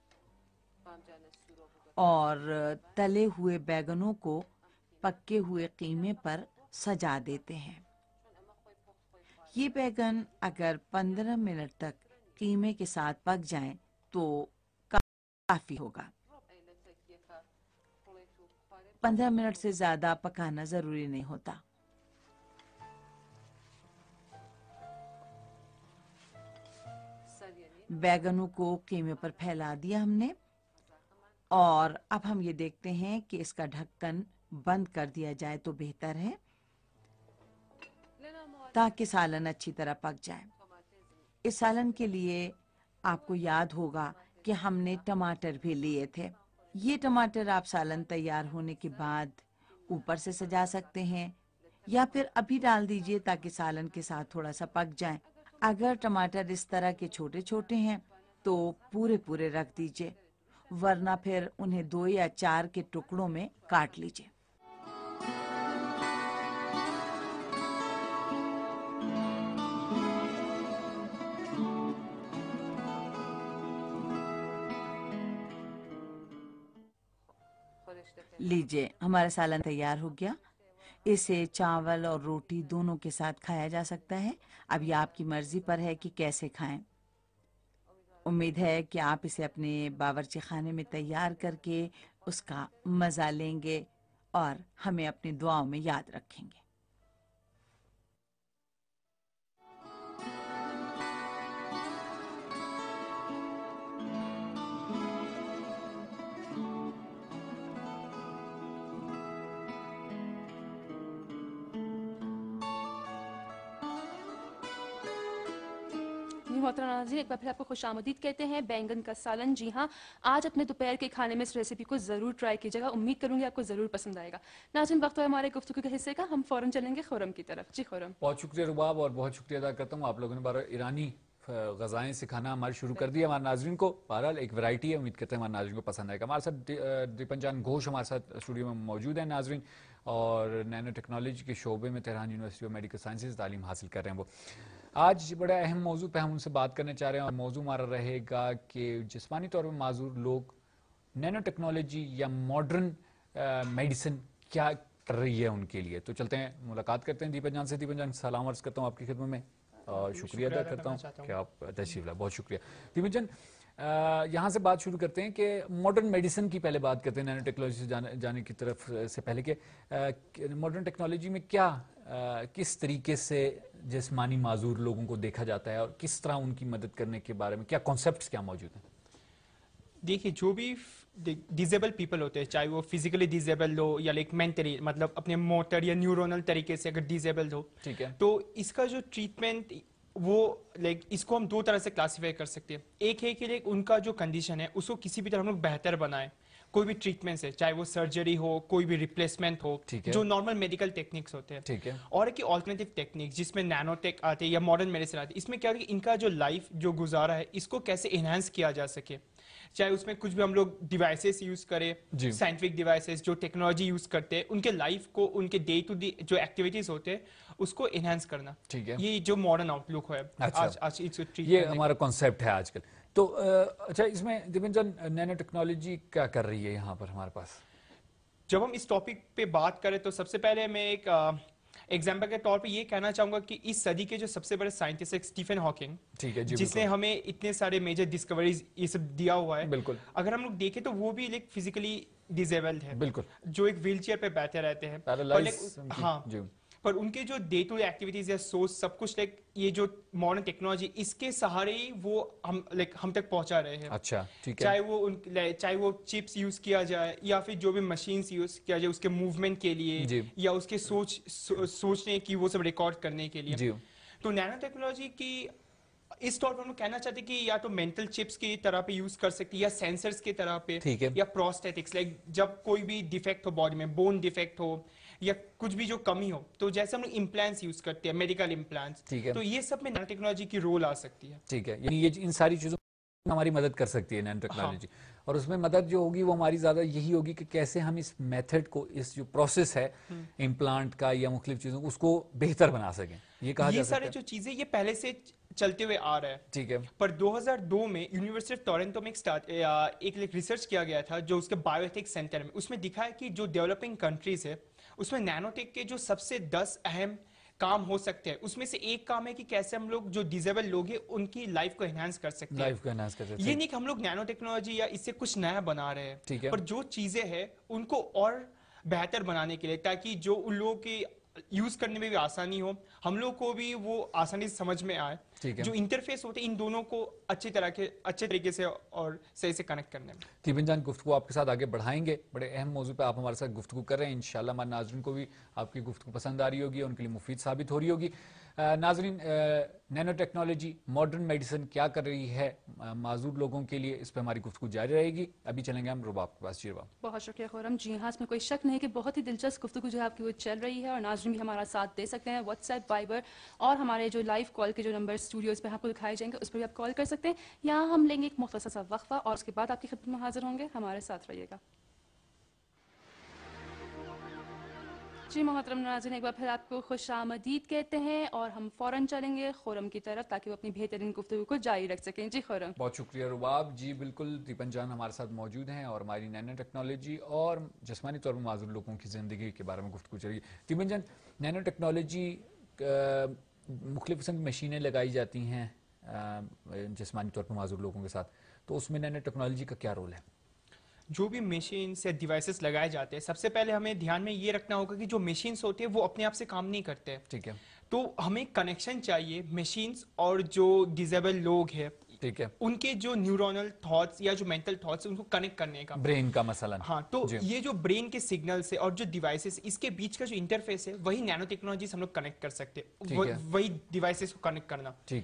S6: और तले हुए बैगनों को पके हुए कीमे पर सजा देते हैं। ये बैगन अगर 15 मिनट तक कीमे के साथ पक जाएं तो काफी होगा। 15 मिनट से ज्यादा पकाना जरूरी नहीं होता। बैगनों को कीमे पर फैला दिया हमने, और अब हम ये देखते हैं कि इसका ढक्कन बंद कर दिया जाए तो बेहतर है, ताकि सालन अच्छी तरह पक जाए। इस सालन के लिए आपको याद होगा कि हमने टमाटर भी लिए थे। ये टमाटर आप सालन तैयार होने के बाद ऊपर से सजा सकते हैं या फिर अभी डाल दीजिए ताकि सालन के साथ थोड़ा सा पक जाए। अगर टमाटर इस तरह के छोटे छोटे हैं तो पूरे पूरे रख दीजिए, वरना फिर उन्हें 2 या 4 के टुकड़ों में काट लीजिए। लीजिए, हमारा सालन तैयार हो गया। इसे चावल और रोटी दोनों के साथ खाया जा सकता है। अब ये आपकी मर्जी पर है कि कैसे खाएं। उम्मीद है कि आप इसे अपने बावर्ची खाने में तैयार करके उसका मजा लेंगे और हमें अपनी दुआओं में याद रखेंगे।
S1: जी मोहतरम नाज़रीन, एक बार फिर आपको खुशामदीद कहते हैं। बैंगन का सालन, जी हाँ, आज अपने दोपहर के खाने में इस रेसिपी को ज़रूर ट्राई कीजिएगा। उम्मीद करूंगी आपको ज़रूर पसंद आएगा। नाज़रीन, वक्त है हमारे गुफ्तगू के हिस्से का, हम फ़ौरन चलेंगे खुरम की तरफ। जी खुरम।
S2: बहुत शुक्रिया रुबाब, और बहुत शुक्रिया अदा करता हूँ आप लोगों ने बार ईरानी ग़ज़ाएँ सिखाना हमारे शुरू कर दिया हमारे नाज़रीन को। बहरहाल एक वैरायटी है, उम्मीद करते हैं हमारे नाज़रीन को पसंद आएगा। हमारे साथ दीपनजान घोष हमारे साथ स्टूडियो में मौजूद हैं नाज़रीन, और नैनो टेक्नोलॉजी के शोबे में Tehran university of medical sciences तालीम हासिल कर रहे हैं वो। आज बड़ा अहम मौजू पे हम उनसे बात करने चाह रहे हैं, और मौजू हमारा रहेगा कि जिस्मानी तौर पर माजूर लोग नैनो टेक्नोलॉजी या मॉडर्न मेडिसिन क्या कर रही है उनके लिए। तो चलते हैं, मुलाकात करते हैं दीपन जान से। दीपन जान, सलाम अर्ज़ करता हूँ आपकी खिदमत में और शुक्रिया अदा करता हूँ कि आप तशरीफ लाए। बहुत शुक्रिया दीपन जान। यहाँ से बात शुरू करते हैं कि मॉडर्न मेडिसिन की पहले बात करते हैं, नैनो टेक्नोलॉजी से जाने की तरफ से पहले कि मॉडर्न टेक्नोलॉजी में क्या किस तरीके से जिस्मानी माजूर लोगों को देखा जाता है, और किस तरह उनकी मदद करने के बारे में क्या कॉन्सेप्ट्स क्या मौजूद हैं?
S7: देखिए, जो भी डिजेबल पीपल होते हैं, चाहे वो फिजिकली डिजेबल हो या लाइक मेंटली, मतलब अपने मोटर या न्यूरोनल तरीके से अगर डिजेबल हो, ठीक है, तो इसका जो ट्रीटमेंट वो लाइक इसको हम दो तरह से क्लासीफाई कर सकते हैं। एक है कि लाइक उनका जो कंडीशन है उसको किसी भी तरह हम लोग बेहतर बनाए, कोई भी ट्रीटमेंट से, चाहे वो सर्जरी हो, कोई भी रिप्लेसमेंट हो, जो नॉर्मल मेडिकल टेक्निक्स होते हैं, ठीक है। और एक ऑल्टरनेटिव टेक्निक जिसमें नैनोटेक आते हैं या मॉडर्न मेडिसिन आते हैं, इसमें क्या है कि इनका जो लाइफ जो गुजारा है इसको कैसे एनहांस किया जा सके, चाहे उसमें कुछ भी हम लोग डिवाइसेस यूज करें, साइंटिफिक डिवाइसेस जो टेक्नोलॉजी यूज करते हैं, उनके लाइफ को, उनके डे टू डे जो एक्टिविटीज होते हैं उसको एनहांस करना, ठीक है। ये जो मॉडर्न आउटलुक है आज
S2: ये हमारा कॉन्सेप्ट है आजकल। तो अच्छा, इसमें दिव्यंजन नैनो टेक्नोलॉजी क्या कर रही है यहाँ पर हमारे पास?
S7: जब हम इस टॉपिक पे बात करें तो सबसे पहले मैं एक एग्जाम्पल के तौर पे ये कहना चाहूंगा कि इस सदी के जो सबसे बड़े साइंटिस्ट है स्टीफन हॉकिंग, ठीक है, जिसने हमें इतने सारे मेजर डिस्कवरीज ये सब दिया हुआ है। बिल्कुल, अगर हम लोग देखें तो वो भी लाइक फिजिकली डिसेबल्ड है, बिल्कुल, जो एक व्हीलचेयर पे बैठे रहते हैं, हाँ, पर उनके जो डे टू डे एक्टिविटीज या सोच सब कुछ लाइक ये जो मॉडर्न टेक्नोलॉजी इसके सहारे ही वो हम तक पहुंचा रहे हैं। अच्छा, ठीक है। चाहे वो चिप्स यूज किया जाए या फिर जो भी मशीन्स यूज किया जाए उसके मूवमेंट के लिए या उसके सोचने की वो सब रिकॉर्ड करने के लिए। तो नैनो टेक्नोलॉजी की इस तौर पर हम लोग कहना चाहते हैं कि या तो मेंटल चिप्स की तरह पे यूज कर सकते हैं या सेंसर्स की तरह पे, या प्रोस्थेटिक्स, लाइक जब कोई भी डिफेक्ट हो बॉडी में, बोन डिफेक्ट हो या कुछ भी जो कमी हो, तो जैसे हम लोग इम्प्लांट्स यूज करते हैं, मेडिकल इम्प्लांट्स, तो ये सब में नैनो टेक्नोलॉजी की रोल आ सकती है। ठीक है, यानी ये इन सारी चीजों में हमारी मदद कर सकती है नैनो टेक्नोलॉजी। और उसमें मदद जो होगी वो हमारी ज्यादा यही होगी कि कैसे हम इस मेथड को, इस जो प्रोसेस है इम्प्लांट का या मुख्तलिफ चीजों को, उसको बेहतर बना सकें। ये कहा जा सकता है। ये सारी जो चीजें ये पहले से चलते हुए आ रहा है, ठीक है। पर 2002 में यूनिवर्सिटी ऑफ टोरंटो में एक रिसर्च किया गया था जो उसके बायोएथिक्स सेंटर में, उसमें दिखा है कि जो डेवलपिंग कंट्रीज है उसमें नैनोटेक के जो सबसे 10 अहम काम हो सकते हैं, उसमें से एक काम है कि कैसे हम लोग जो डिसेबल लोग हैं उनकी लाइफ को एनहांस कर सकते हैं। लाइफ को एनहांस कर सकते हैं। ये नहीं कि हम लोग नैनो टेक्नोलॉजी या इससे कुछ नया बना रहे हैं, ठीक है, पर जो चीजें हैं उनको और बेहतर बनाने के लिए, ताकि जो उन लोगों की यूज करने में भी आसानी हो, हम लोग को भी वो आसानी से समझ में आए, जो इंटरफेस होते हैं इन दोनों को अच्छे तरीके से और सही से कनेक्ट करने में। दीपन जान, गुफ्तगू आपके साथ आगे बढ़ाएंगे, बड़े अहम मौजू पे आप हमारे साथ गुफ्तगू कर रहे हैं। इंशाल्लाह हमारे नाज़रीन को भी आपकी गुफ्तगू पसंद आ रही होगी, उनके लिए मुफीद साबित हो रही होगी। नाज़रीन, नैनो टेक्नोलॉजी मॉडर्न मेडिसिन क्या कर रही है माजूर लोगों के लिए, इस पर हमारी गुफ्तगू जारी रहेगी। अभी चलेंगे हम रुबाब के पास। जी रुबाब। बहुत शुक्रिया खुरम। जी हाँ, इसमें कोई शक नहीं कि बहुत ही दिलचस्प गुफ्तगू जो है आपकी वो चल रही है, और नाज़रीन भी हमारा साथ दे सकते हैं। व्हाट्सएप, वाइबर और हमारे जो लाइव कॉल के जो नंबर स्टूडियोज़ पे आपको दिखाए जाएंगे उस पर भी आप कॉल कर सकते हैं। यहाँ हम लेंगे एक मुख्तसर सा वक्फा और उसके बाद आपकी खिदमत में हाजिर होंगे। हमारे साथ रहिएगा। जी मोहतरम नाज़रीन, एक बार फिर आपको खुशामदीद कहते हैं, और हम फ़ौरन चलेंगे खुरम की तरफ ताकि वो अपनी बेहतरीन गुफ्तगू को जारी रख सकें। जी खुरम। बहुत शुक्रिया रुबाब। जी बिल्कुल, दीपन जान हमारे साथ मौजूद हैं और हमारी नैनो टेक्नोलॉजी और जिस्मानी तौर पर माजूर लोगों की ज़िंदगी के बारे में गुफ्तगू चलेगी। दीपन जान, नैनो टेक्नोलॉजी मुख्तलिफ किस्म की मशीनें लगाई जाती हैं जिस्मानी तौर पर माजूर लोगों के साथ, तो उसमें नैनो टेक्नोलॉजी का क्या रोल है? जो भी मशीन्स या डिवाइसेस लगाए जाते हैं, सबसे पहले हमें ध्यान में ये रखना होगा कि जो मशीन्स होते हैं वो अपने आप से काम नहीं करते हैं, ठीक है। तो हमें कनेक्शन चाहिए मशीन्स और जो डिसेबल लोग हैं, ठीक है, उनके जो न्यूरोनल थॉट्स या जो मेंटल थॉट्स उनको कनेक्ट करने का, ब्रेन का मसलन। हाँ, तो ये जो ब्रेन के सिग्नल्स है और जो डिवाइसेस, इसके बीच का जो इंटरफेस है वही नैनो टेक्नोलॉजी हम लोग कनेक्ट कर सकते हैं, वही डिवाइसेस को कनेक्ट करना, ठीक है।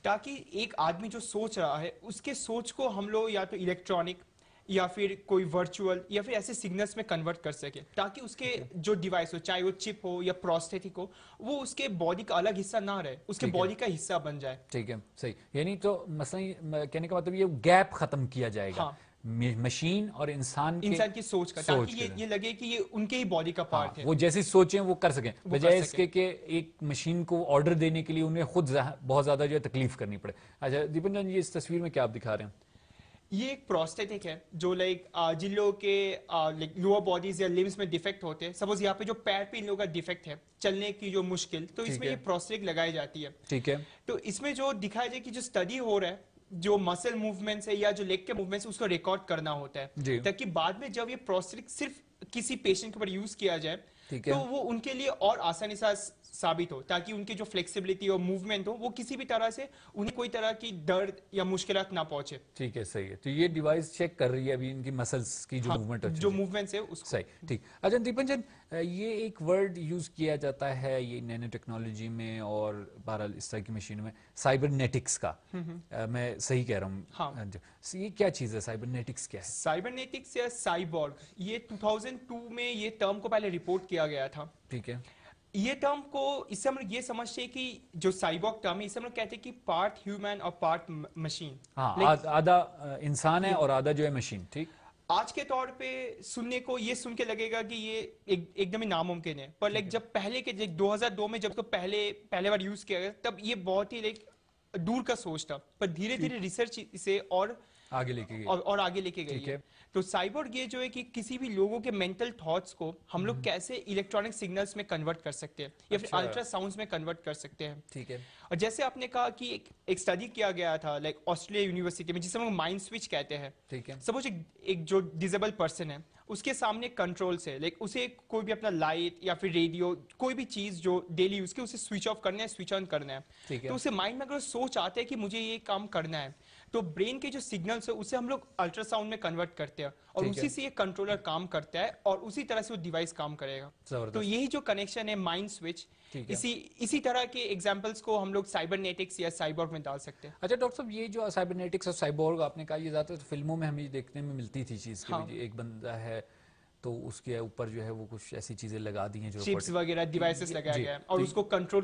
S7: ताकि एक आदमी जो सोच रहा है उसके सोच को हम लोग या तो इलेक्ट्रॉनिक या फिर कोई वर्चुअल या फिर ऐसे सिग्नल्स में कन्वर्ट कर सके, ताकि उसके जो डिवाइस हो, चाहे वो चिप हो या प्रोस्थेटिक हो, वो उसके बॉडी का अलग हिस्सा ना रहे, उसके बॉडी का हिस्सा बन जाए।
S2: ठीक है, सही। यानी तो मसलन कहने का मतलब ये गैप खत्म किया जाएगा। हाँ। मशीन और इंसान
S7: की सोच का, ताकि ये लगे कि ये उनके ही बॉडी का पार्ट है,
S2: वो जैसी सोचें वो कर सकें, बजाय इसके कि एक मशीन को ऑर्डर देने के लिए उन्हें खुद बहुत ज्यादा जो है तकलीफ करनी पड़े। अच्छा दीपन जान, ये इस तस्वीर में क्या आप दिखा रहे हैं?
S7: ये एक प्रोस्थेटिक है जो जिन लोगों के लोअर बॉडीज या लिम्स में डिफेक्ट होते हैं, सपोज यहाँ पे जो पैर पे इन लोगों का डिफेक्ट है, चलने की जो मुश्किल, तो इसमें ये प्रोस्थेटिक लगाई जाती है।
S2: ठीक है।
S7: तो इसमें जो दिखाया जाए कि जो स्टडी हो रहा है, जो मसल मूवमेंट्स है या जो लेग के मूवमेंट्स, उसको रिकॉर्ड करना होता है, ताकि बाद में जब ये प्रोस्थेटिक सिर्फ किसी पेशेंट के ऊपर यूज किया जाए तो वो उनके लिए और आसानी से साबित हो, ताकि उनकी जो फ्लेक्सिबिलिटी और मूवमेंट हो वो किसी भी तरह से उन्हें कोई तरह की दर्द या मुश्किलात ना पहुंचे।
S2: ठीक है, सही है। तो ये डिवाइस चेक कर रही है अभी इनकी मसल्स की जो मूवमेंट है,
S7: जो मूवमेंट्स है उसको।
S2: सही, ठीक। अच्छा दीपन जन, ये एक वर्ड यूज किया जाता है ये नैनो टेक्नोलॉजी में और बहरहाल इस तरह की मशीनों में, साइबरनेटिक्स का। मैं सही कह रहा हूँ? हाँ। ये क्या चीज है, साइबरनेटिक्स क्या है?
S7: साइबरनेटिक्स या साइबॉर्ग, ये 2002 में ये टर्म को पहले रिपोर्ट किया गया था।
S2: ठीक है।
S7: ये टर्म को, इससे हम लोग ये समझते हैं कि जो साइबॉर्ग टर्म है, इससे हम लोग कहते हैं कि पार्ट ह्यूमन और पार्ट मशीन।
S2: हाँ, आधा इंसान है और आधा जो है मशीन। ठीक।
S7: आज के तौर पे सुनने को ये सुन के लगेगा कि ये एकदम ही नामुमकिन है, पर जब पहले के 2002 में जब तो पहले बार यूज किया गया, तब ये बहुत ही दूर का सोच था, पर धीरे धीरे रिसर्च इसे और आगे लेके गई और आगे लेके गई है। तो साइबॉर्ग ये जो है कि किसी भी लोगों के मेंटल थॉट्स को हम लोग कैसे इलेक्ट्रॉनिक सिग्नल्स में कन्वर्ट कर सकते हैं या फिर अल्ट्रासाउंड्स में कन्वर्ट कर सकते हैं।
S2: ठीक है।
S7: और जैसे आपने कहा कि एक स्टडी किया गया था ऑस्ट्रेलिया यूनिवर्सिटी में, जिसे हम माइंड स्विच कहते हैं।
S2: ठीक है।
S7: सपोज एक जो डिसेबल पर्सन है, उसके सामने कंट्रोल से उसे कोई भी अपना लाइट या फिर रेडियो, कोई भी चीज जो डेली यूज के, उसे स्विच ऑफ करना है, स्विच ऑन करना है। तो उसे माइंड में अगर सोच आते है कि मुझे ये काम करना है, तो ब्रेन के जो सिग्नल्स है उसे हम लोग अल्ट्रासाउंड में कन्वर्ट करते हैं और उसी से ये कंट्रोलर काम करता है और उसी तरह से वो डिवाइस काम करेगा। तो यही जो कनेक्शन है माइंड स्विच, इसी तरह के एग्जांपल्स को हम लोग साइबरनेटिक्स या साइबॉर्ग में डाल सकते हैं।
S2: अच्छा डॉक्टर साहब, ये जो साइबरनेटिक्स और साइबॉर्ग आपने कहा, ये ज्यादातर फिल्मों में हमें देखने में मिलती थी चीज की। एक बंदा है तो उसके ऊपर जो है वो कुछ ऐसी चीजें लगा दी हैं, जो
S7: चिप्स वगैरह डिवाइसेस लगाया गया है और उसको कंट्रोल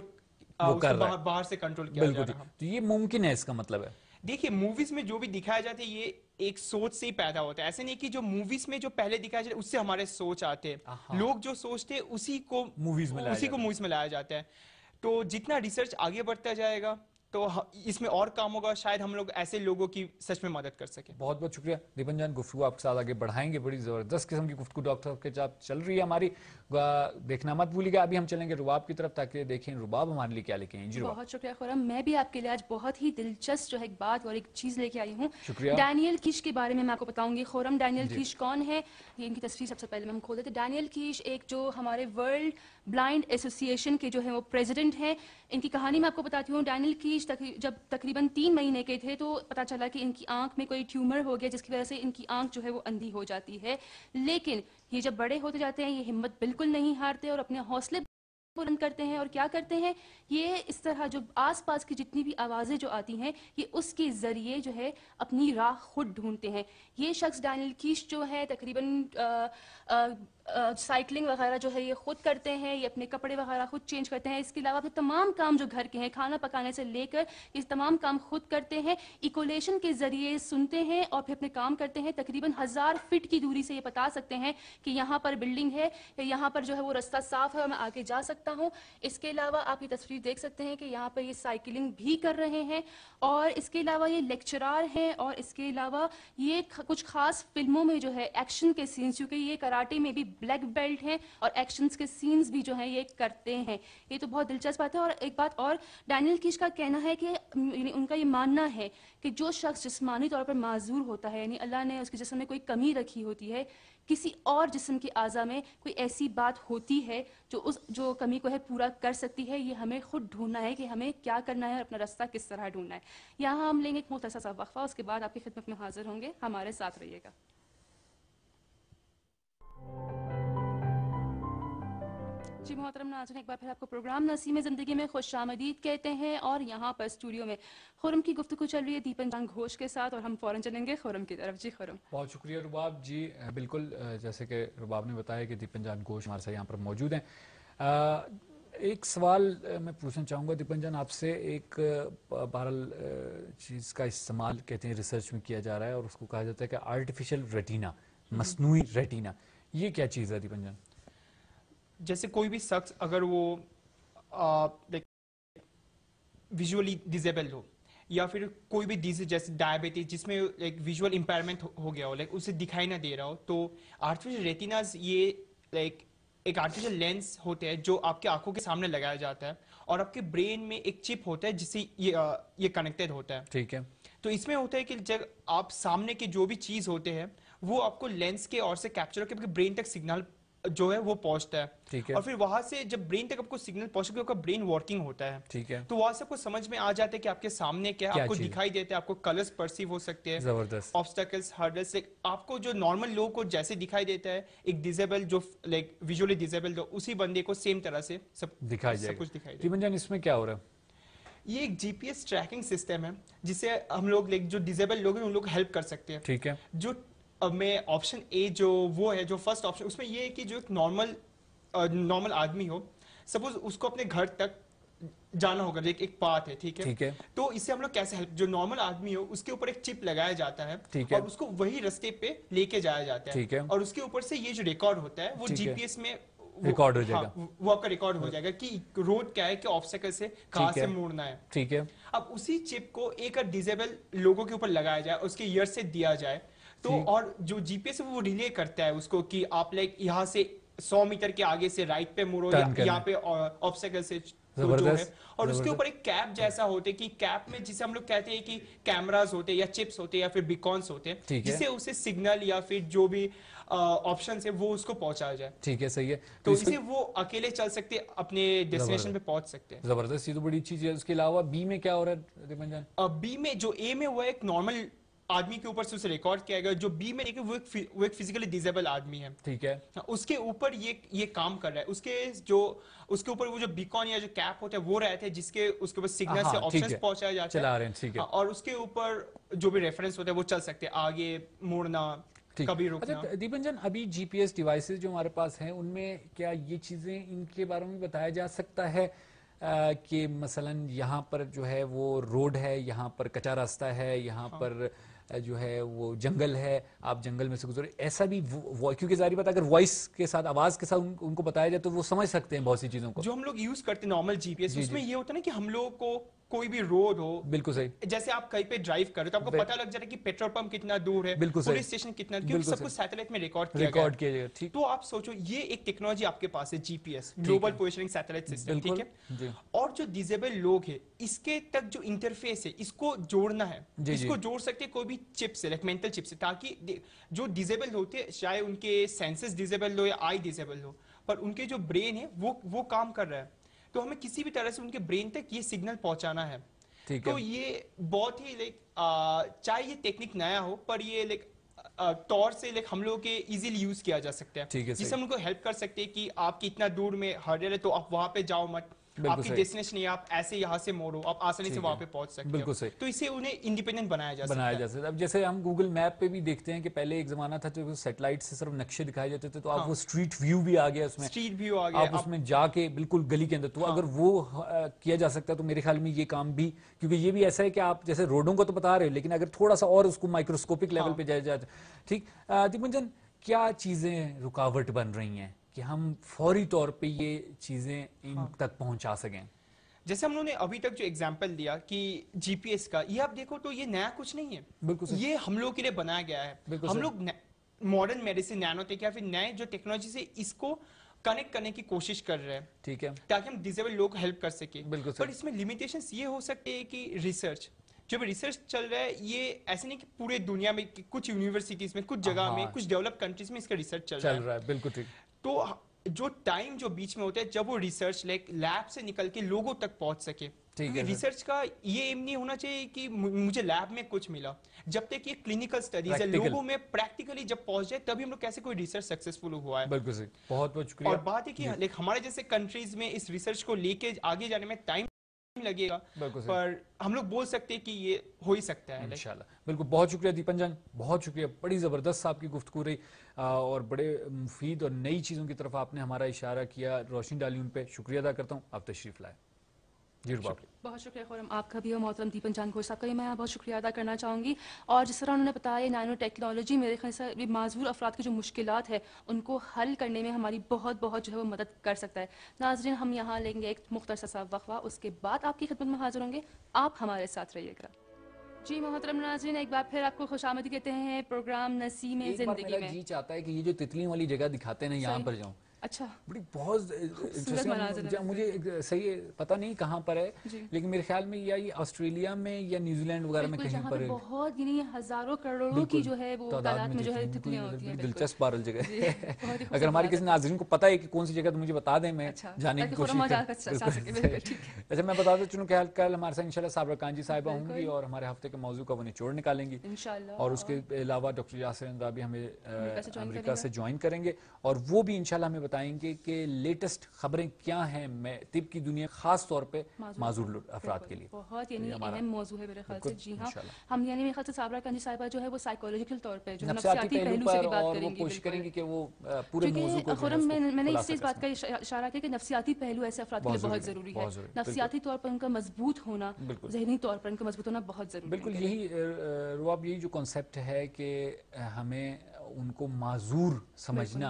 S7: बाहर से कंट्रोल किया जा रहा है।
S2: तो ये मुमकिन है, इसका मतलब है?
S7: देखिए, मूवीज में जो भी दिखाया जाता है ये एक सोच से ही पैदा होता है। ऐसे नहीं कि जो मूवीज में जो पहले दिखाया जाता है उससे हमारे सोच आते हैं, लोग जो सोचते हैं उसी को मूवीज में लाया जाता है। तो जितना रिसर्च आगे बढ़ता जाएगा तो इसमें और काम होगा, शायद हम लोग ऐसे लोगों की सच में मदद कर सके।
S2: बहुत बहुत शुक्रिया दीपन जान, गुफ्तगू आपके साथ आगे बढ़ाएंगे। बड़ी जबरदस्त किस्म की गुफ्तगू डॉक्टर के साथ चल रही है हमारी, देखना मत भूलिएगा। अभी हम चलेंगे रुबाब की तरफ, ताकि देखें रुबाब हमारे लिए क्या लेके आई।
S1: बहुत शुक्रिया खुरम, मैं भी आपके लिए आज बहुत ही दिलचस्प जो है एक बात और एक चीज लेके आई हूँ।
S2: शुक्रिया।
S1: डैनियल कीश के बारे में मैं आपको बताऊंगी। खुरम, डैनियल कीश कौन है, ये इनकी तस्वीर सबसे पहले हम खोल देते। डैनियल कीश एक जो हमारे वर्ल्ड ब्लाइंड एसोसिएशन के जो है वो प्रेसिडेंट हैं। इनकी कहानी मैं आपको बताती हूँ। डैनियल कीश जब तकरीबन 3 महीने के थे तो पता चला कि इनकी आंख में कोई ट्यूमर हो गया, जिसकी वजह से इनकी आंख जो है वो अंधी हो जाती है। लेकिन ये जब बड़े होते जाते हैं, ये हिम्मत बिल्कुल नहीं हारते और अपने हौसले बुलंद करते हैं। और क्या करते हैं, ये इस तरह जो आसपास की जितनी भी आवाज़ें जो आती हैं, ये उसके ज़रिए जो है अपनी राह खुद ढूंढते हैं। ये शख्स डैनियल कीश जो है तकरीबन साइकिलिंग वगैरह जो है ये खुद करते हैं, ये अपने कपड़े वगैरह खुद चेंज करते हैं। इसके अलावा अपने तमाम काम जो घर के हैं, खाना पकाने से लेकर ये तमाम काम खुद करते हैं। इकोलेशन के ज़रिए सुनते हैं और फिर अपने काम करते हैं। तकरीबन 1000 फीट की दूरी से ये बता सकते हैं कि यहाँ पर बिल्डिंग है या यहाँ पर जो है वो रास्ता साफ है और मैं आगे जा सकता हूँ। इसके अलावा आप ये तस्वीर देख सकते हैं कि यहाँ पर ये साइकिलिंग भी कर रहे हैं और इसके अलावा ये लेक्चरार हैं और इसके अलावा ये कुछ खास फिल्मों में जो है एक्शन के सीन्स, क्योंकि ये कराटे में भी ब्लैक बेल्ट हैं और एक्शंस के सीन्स भी जो हैं ये करते हैं। ये तो बहुत दिलचस्प बात है। और एक बात और, डैनियल कीश का कहना है कि उनका ये मानना है कि जो शख्स जिस्मानी तौर पर माजूर होता है, यानी अल्लाह ने उसके जिस्म में कोई कमी रखी होती है, किसी और जिस्म के आज़ा में कोई ऐसी बात होती है जो कमी को है पूरा कर सकती है। ये हमें खुद ढूंढना है कि हमें क्या करना है और अपना रास्ता किस तरह ढूंढना है। यहाँ हम लेंगे एक मुख्तसर सा वक्फा, उसके बाद आपकी खिदमत में हाजिर होंगे। हमारे साथ रहिएगा। जी मोहतरम नाज़रीन, एक बार फिर आपको प्रोग्राम नसीम ज़िंदगी में खुश आमदीद कहते हैं और यहाँ पर स्टूडियो में खुरम की गुफ्तगू चल रही है दीपन जान घोष के साथ और हम फ़ौरन चलेंगे खुरम की तरफ। जी खुरम।
S2: बहुत शुक्रिया रुबाब जी। बिल्कुल जैसे कि रुबाब ने बताया कि दीपन जान घोष हमारे साथ यहाँ पर मौजूद हैं। एक सवाल मैं पूछना चाहूँगा दीपन जान आपसे। एक बहरहाल चीज़ का इस्तेमाल कहते हैं रिसर्च में किया जा रहा है और उसको कहा जाता है कि आर्टिफिशियल रेटिना, मसनूई रेटिना, ये क्या चीज़ है दीपन जान?
S7: जैसे कोई भी शख्स अगर वो विजुअली डिसेबल्ड हो या फिर कोई भी डिजीज जैसे डायबिटीज जिसमें लाइक विजुअल इम्पेयरमेंट हो गया हो, लाइक उसे दिखाई ना दे रहा हो, तो आर्टिफिशियल रेटिनाज ये लाइक एक आर्टिफिशियल लेंस होते हैं जो आपके आंखों के सामने लगाया जाता है और आपके ब्रेन में एक चिप होता है जिससे ये कनेक्टेड होता है।
S2: ठीक है।
S7: तो इसमें होता है कि जब आप सामने के जो भी चीज होते हैं वो आपको लेंस के और से कैप्चर होकर आपके ब्रेन तक सिग्नल जो है वो पहुंचता है।
S2: ठीक है।
S7: और फिर वहां से जब ब्रेन तक आपको सिग्नल पहुंचे आपका ब्रेन वर्किंग होता है।
S2: ठीक है।
S7: तो वहां से आपको समझ में आ जाता है कि आपके सामने क्या आपको दिखाई देता है, आपको कलर्स परसीव हो सकते हैं,
S2: जबरदस्त
S7: ऑब्स्टेकल्स, हर्डल्स, आपको जो नॉर्मल लोग को जैसे दिखाई देता है एक डिसेबल जो लाइक विजुअली डिसेबल्ड उसी बंदे को सेम तरह से सब दिखाई जाएगा, सब कुछ दिखाई देगा।
S2: इसमें क्या हो रहा है?
S7: ये एक जीपीएस ट्रैकिंग सिस्टम है जिससे हम लोग लाइक जो डिसेबल लोग हैं उन लोग हेल्प कर सकते हैं।
S2: ठीक है।
S7: जो अब मैं ऑप्शन ए जो वो है जो फर्स्ट ऑप्शन उसमें ये है कि जो एक नॉर्मल आदमी हो, सपोज उसको अपने घर तक जाना होगा, एक पाथ है। ठीक है।
S2: ठीक है।
S7: तो इससे हम लोग कैसे हेल्प, जो नॉर्मल आदमी हो उसके ऊपर एक चिप लगाया जाता है।
S2: ठीक है।
S7: और उसको वही रास्ते पे लेके जाया जाता है।
S2: ठीक है।
S7: और उसके ऊपर से ये जो रिकॉर्ड होता है वो जीपीएस में
S2: रिकॉर्ड हो जाएगा।
S7: हाँ, वो आपका रिकॉर्ड हो जाएगा कि रोड क्या है, कि ऑब्स्टेकल से कहां से मुड़ना है।
S2: ठीक है।
S7: अब उसी चिप को एक डिसेबल लोगों के ऊपर लगाया जाए, उसके ईयर से दिया जाए तो, और जो जीपीएस है वो रिले करता है उसको कि आप लाइक यहाँ से 100 मीटर के आगे से राइट पे मुड़ो या यहाँ पे ऑब्स्टेकल से तो जो है। और उसके ऊपर एक कैप जैसा होते कि कैप में जिसे हम लोग कहते हैं कि कैमरास होते या चिप्स होते या फिर बीकॉन्स होते हैं जिससे उसे सिग्नल या फिर जो भी ऑप्शन है वो उसको पहुंचाया जाए।
S2: ठीक है, सही है।
S7: तो इसे वो अकेले चल सकते अपने डेस्टिनेशन पे पहुंच सकते हैं।
S2: जबरदस्त, ये तो बड़ी चीज है। उसके अलावा बी में क्या हो रहा है दीपन जान?
S7: बी में जो ए में वो एक नॉर्मल आदमी के ऊपर से उसे रिकॉर्ड किया गया, जो बी में देखिए वो एक फिजिकली डिसेबल आदमी है।
S2: ठीक है।
S7: उसके ऊपर ये काम कर रहा है। उसके ऊपर वो जो बीकॉन या जो कैप होता है वो रहते हैं जिसके उसके ऊपर सिग्नल से ऑप्शंस पहुंचाया जाता है,
S2: चला रहे हैं। ठीक है।
S7: और उसके ऊपर जो भी रेफरेंस होता है वो चल सकते हैं, आगे मुड़ना, कभी रुकना।
S2: अच्छा दीपन जान, अभी जीपीएस डिवाइसेस जो हमारे पास हैं उनमें क्या ये चीजें इनके बारे में बताया जा सकता है कि मसलन यहाँ पर जो है वो रोड है, यहाँ पर कच्चा रास्ता है, यहाँ पर जो है वो जंगल है, आप जंगल में से गुजरे, ऐसा भी क्योंकि जारी बात अगर वॉइस के साथ, आवाज के साथ उनको बताया जाए तो वो समझ सकते हैं बहुत सी चीजों को।
S7: जो हम लोग यूज करते हैं नॉर्मल जीपीएस, उसमें ये होता है ना कि हम लोग को कोई भी रोड हो,
S2: बिल्कुल सही,
S7: जैसे आप कहीं पे ड्राइव कर रहे हो तो आपको पता लग जाता है कि पेट्रोल पंप कितना दूर है,
S2: बिल्कुल
S7: पुलिस स्टेशन कितना, क्योंकि सब कुछ सैटेलाइट में रिकॉर्ड किया गया। ठीक। तो आप सोचो ये एक टेक्नोलॉजी आपके पास है, GPS, global positioning satellite system. ठीक है। और जो डिसेबल लोग हैं इसके तक जो इंटरफेस है इसको जोड़ना है, इसको जोड़ सकते हैं कोई भी चिप से, लाइक मेंटल चिप से, ताकि जो डिसेबल होते हैं चाहे उनके सेंसेस डिसेबल हो या आई डिसेबल हो, पर उनके जो ब्रेन है वो काम कर रहा है। तो हमें किसी भी तरह से उनके ब्रेन तक ये सिग्नल पहुंचाना है। तो ये बहुत ही लाइक चाहे ये टेक्निक नया हो पर ये लाइक तौर से लाइक हम लोग के इजीली यूज किया जा सकता है, जिससे हम उनको हेल्प कर सकते हैं कि आप कितना दूर में हर्डल है तो आप वहां पे जाओ मत, आपकी डेस्टिनेशन आप ऐसे यहाँ से मोड़ो, आप आसानी से वहां पे पहुंच सकते हैं।
S2: बिल्कुल सही।
S7: तो इसे उन्हें इंडिपेंडेंट बनाया जा सकता है।
S2: अब जैसे हम गूगल मैप पे भी देखते हैं कि पहले एक जमाना था जो सैटेलाइट से सिर्फ नक्शे दिखाए जाते थे, तो आप वो स्ट्रीट व्यू भी आ गया उसमें,
S7: स्ट्रीट व्यू आ गया,
S2: आप उसमें जाके बिल्कुल गली के अंदर, तो अगर वो किया जा सकता है तो मेरे ख्याल में ये काम भी, क्योंकि ये भी ऐसा है कि आप जैसे रोडों को तो बता रहे हो लेकिन अगर थोड़ा सा और उसको माइक्रोस्कोपिक लेवल पे जाया जाए। ठीक। दीपन जान, क्या चीजें रुकावट बन रही हैं कि हम फौरी तौर पे ये चीजें इन तक पहुंचा सकें?
S7: जैसे हम लोगों ने अभी तक जो एग्जांपल दिया कि जीपीएस का, ये आप देखो तो ये नया कुछ नहीं है, बिल्कुल ये हम लोग के लिए बनाया गया है। हम लोग मॉडर्न मेडिसिन, नैनोटेक या फिर नए जो टेक्नोलॉजी से इसको कनेक्ट करने की कोशिश कर रहे हैं।
S2: ठीक है।
S7: ताकि हम डिसेबल लोग हेल्प कर सके। पर इसमें लिमिटेशंस ये हो सकते हैं कि रिसर्च, जो भी रिसर्च चल रहा है ये ऐसे नहीं कि पूरे दुनिया में, कुछ यूनिवर्सिटीज में, कुछ जगह में, कुछ डेवलप कंट्रीज में इसका रिसर्च चल रहा है।
S2: बिल्कुल ठीक।
S7: तो जो टाइम जो बीच में होता है जब वो रिसर्च लैब से निकल के लोगों तक पहुंच सके। रिसर्च का ये एम नहीं होना चाहिए कि मुझे लैब में कुछ मिला, जब तक ये क्लिनिकल स्टडीज है लोगों में प्रैक्टिकली जब पहुंच जाए तभी हम लोग कैसे कोई रिसर्च सक्सेसफुल हुआ है।
S2: बिल्कुल सही, बहुत बहुत शुक्रिया।
S7: और बात है कि हमारे जैसे कंट्रीज में इस रिसर्च को लेके आगे जाने में टाइम लगेगा, पर हम लोग बोल सकते हैं कि ये हो ही सकता है इंशाल्लाह।
S2: बिल्कुल, बहुत शुक्रिया दीपन जान, बहुत शुक्रिया, बड़ी ज़बरदस्त आपकी गुफ्तगू रही और बड़े मुफीद और नई चीज़ों की तरफ आपने हमारा इशारा किया, रोशनी डाली उन पे, शुक्रिया अदा करता हूँ। आप तशरीफ़ लाए जी।
S1: बहुत शुक्रिया खुरम आपका भी और मोहतरम दीपन जान घोष साहब का भी मैं बहुत शुक्रिया अदा करना चाहूँगी। और जिस तरह उन्होंने बताया नैनो टेक्नोलॉजी मेरे ख्याल से माजूर अफराद की जो मुश्किलात है उनको हल करने में हमारी बहुत बहुत जो है वो मदद कर सकता है। नाज़रीन, हम यहाँ लेंगे एक मुख्तसर सा वक्फा, उसके बाद आपकी खिदमत में हाजिर होंगे, आप हमारे साथ रहिएगा। जी मोहतरम नाज़रीन, एक बार फिर आपको खुशामदी कहते हैं प्रोग्राम नसीम ज़िंदगी में।
S2: जी चाहता है कि ये जो तितलियों वाली जगह दिखाते हैं ना, यहाँ पर जाऊँ।
S1: अच्छा,
S2: बड़ी बहुत इंटरेस्टिंग, मुझे सही पता नहीं कहाँ पर है, लेकिन मेरे ख्याल में या ये ऑस्ट्रेलिया में या न्यूजीलैंड वगैरह में कहीं पर है।
S1: बहुत यानी हजारों करोड़ों की जो है वो तादाद में जो है तितलियां होती हैं।
S2: दिलचस्प बारल जगह है। अगर हमारे किसी नाज़रीन को पता है कि कौन सी जगह तो मुझे बता दें, मैं जाने की कोशिश करूँ। अच्छा, मैं बता दूं चूँकि कल हमारे साथ इंशाल्लाह साबरा कांजी साहिबा होंगी और हमारे हफ्ते के मौजू का वो निचोड़ निकालेंगी और उसके अलावा डॉक्टर यासिर अंदाबी हमें अमेरिका से ज्वाइन करेंगे और वो भी इंशाल्लाह हमें बताएंगे कि लेटेस्ट खबरें क्या हैं तिब की दुनिया, खास तौर पे माजूर अफराद के लिए।
S1: बहुत यानी अहम मौजू है मेरे ख्याल से। जी हाँ, हम यानी मेरे ख्याल से साबरा कांजी साहिबा जो है वो साइकोलॉजिकल तौर पे जो नफ्सियाती पहलू से भी बात करेंगी।
S2: कोशिश करेंगे कि वो पूरे मौजू को
S1: खुरम मैंने इस बात का इशारा किया कि नफ्सियाती पहलू ऐसे अफराद के लिए बहुत जरूरी है। नफ्सियाती तौर पर उनका मजबूत होना, ज़हनी तौर पर उनका मजबूत होना बहुत जरूरी है।
S2: बिल्कुल, यही रुआब, यही जो कॉन्सेप्ट है कि हमें उनको माजूर समझना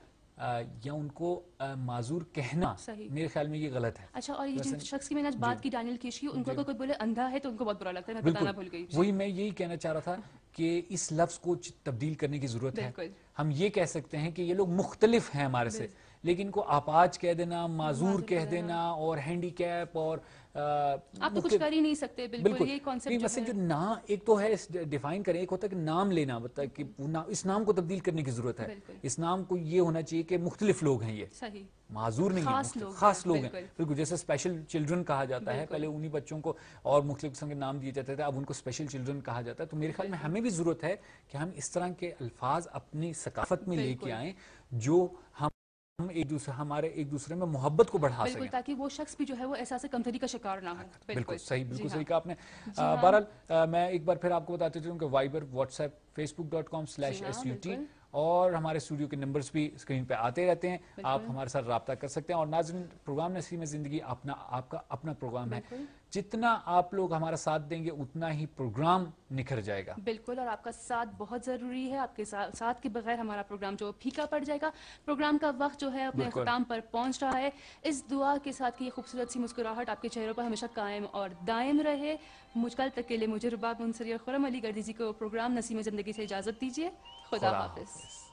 S2: या उनको माजूर कहना, मेरे ख्याल में ये गलत है।
S1: अच्छा, और ये जिस शख्स की मैंने आज बात की डैनियल किश की, उनको अगर कोई बोले अंधा है तो उनको बहुत बुरा लगता है, मैं बताना भूल गई।
S2: वही मैं यही कहना चाह रहा था कि इस लफ्ज़ को तब्दील करने की ज़रूरत है। हम ये कह सकते हैं कि ये लोग मुख्तलिफ हैं हमारे से, लेकिन इनको आपाज कह देना, माजूर कह देना और हैंडीकैप और
S1: आप तो कुछ कर ही नहीं सकते। बिल्कुल ये कॉन्सेप्ट
S2: जो ना, एक तो है डिफाइन करें, एक होता है कि नाम लेना, मतलब कि इस नाम को तब्दील करने की जरूरत है। इस नाम को ये होना चाहिए कि मुख्तलिफ लोग हैं, ये
S1: सही
S2: माजूर नहीं है, खास लोग हैं। बिल्कुल, जैसे स्पेशल चिल्ड्रन कहा जाता है, पहले उन्हीं बच्चों को और मुख्तलिफ किस्म के नाम दिए जाते थे, अब उनको स्पेशल चिल्ड्रन कहा जाता है। तो मेरे ख्याल में हमें भी जरूरत है कि हम इस तरह के अल्फाज अपनी सकाफत में लेके आए जो हम एक दूसरे में मोहब्बत को बढ़ा सकें,
S1: ताकि वो शख्स भी जो है वो एहसास कमतरी का शिकार ना हो।
S2: बिल्कुल सही, बिल्कुल सही कहा आपने। बहरहाल मैं एक बार फिर आपको बताते चलूं कि वाइबर, व्हाट्सएप, facebook.com/SUT और हमारे स्टूडियो के नंबर्स भी स्क्रीन पे आते रहते हैं, आप हमारे साथ राब्ता कर सकते हैं। और नाज़रीन, प्रोग्राम नसीम ज़िंदगी आपका अपना प्रोग्राम है, जितना आप लोग हमारा साथ देंगे उतना ही प्रोग्राम निखर जाएगा।
S1: बिल्कुल, और आपका साथ बहुत ज़रूरी है, आपके साथ के बगैर हमारा प्रोग्राम जो फीका पड़ जाएगा। प्रोग्राम का वक्त जो है अपने अख्ताम पर पहुंच रहा है। इस दुआ के साथ कि ये खूबसूरत सी मुस्कुराहट आपके चेहरों पर हमेशा कायम और दायम रहे। कल तक के लिए मुझे रुबाब मुंसरी और खुरम अली गर्दीजी को प्रोग्राम नसीम ज़िंदगी से इजाज़त दीजिए। खुदा हाफिज़।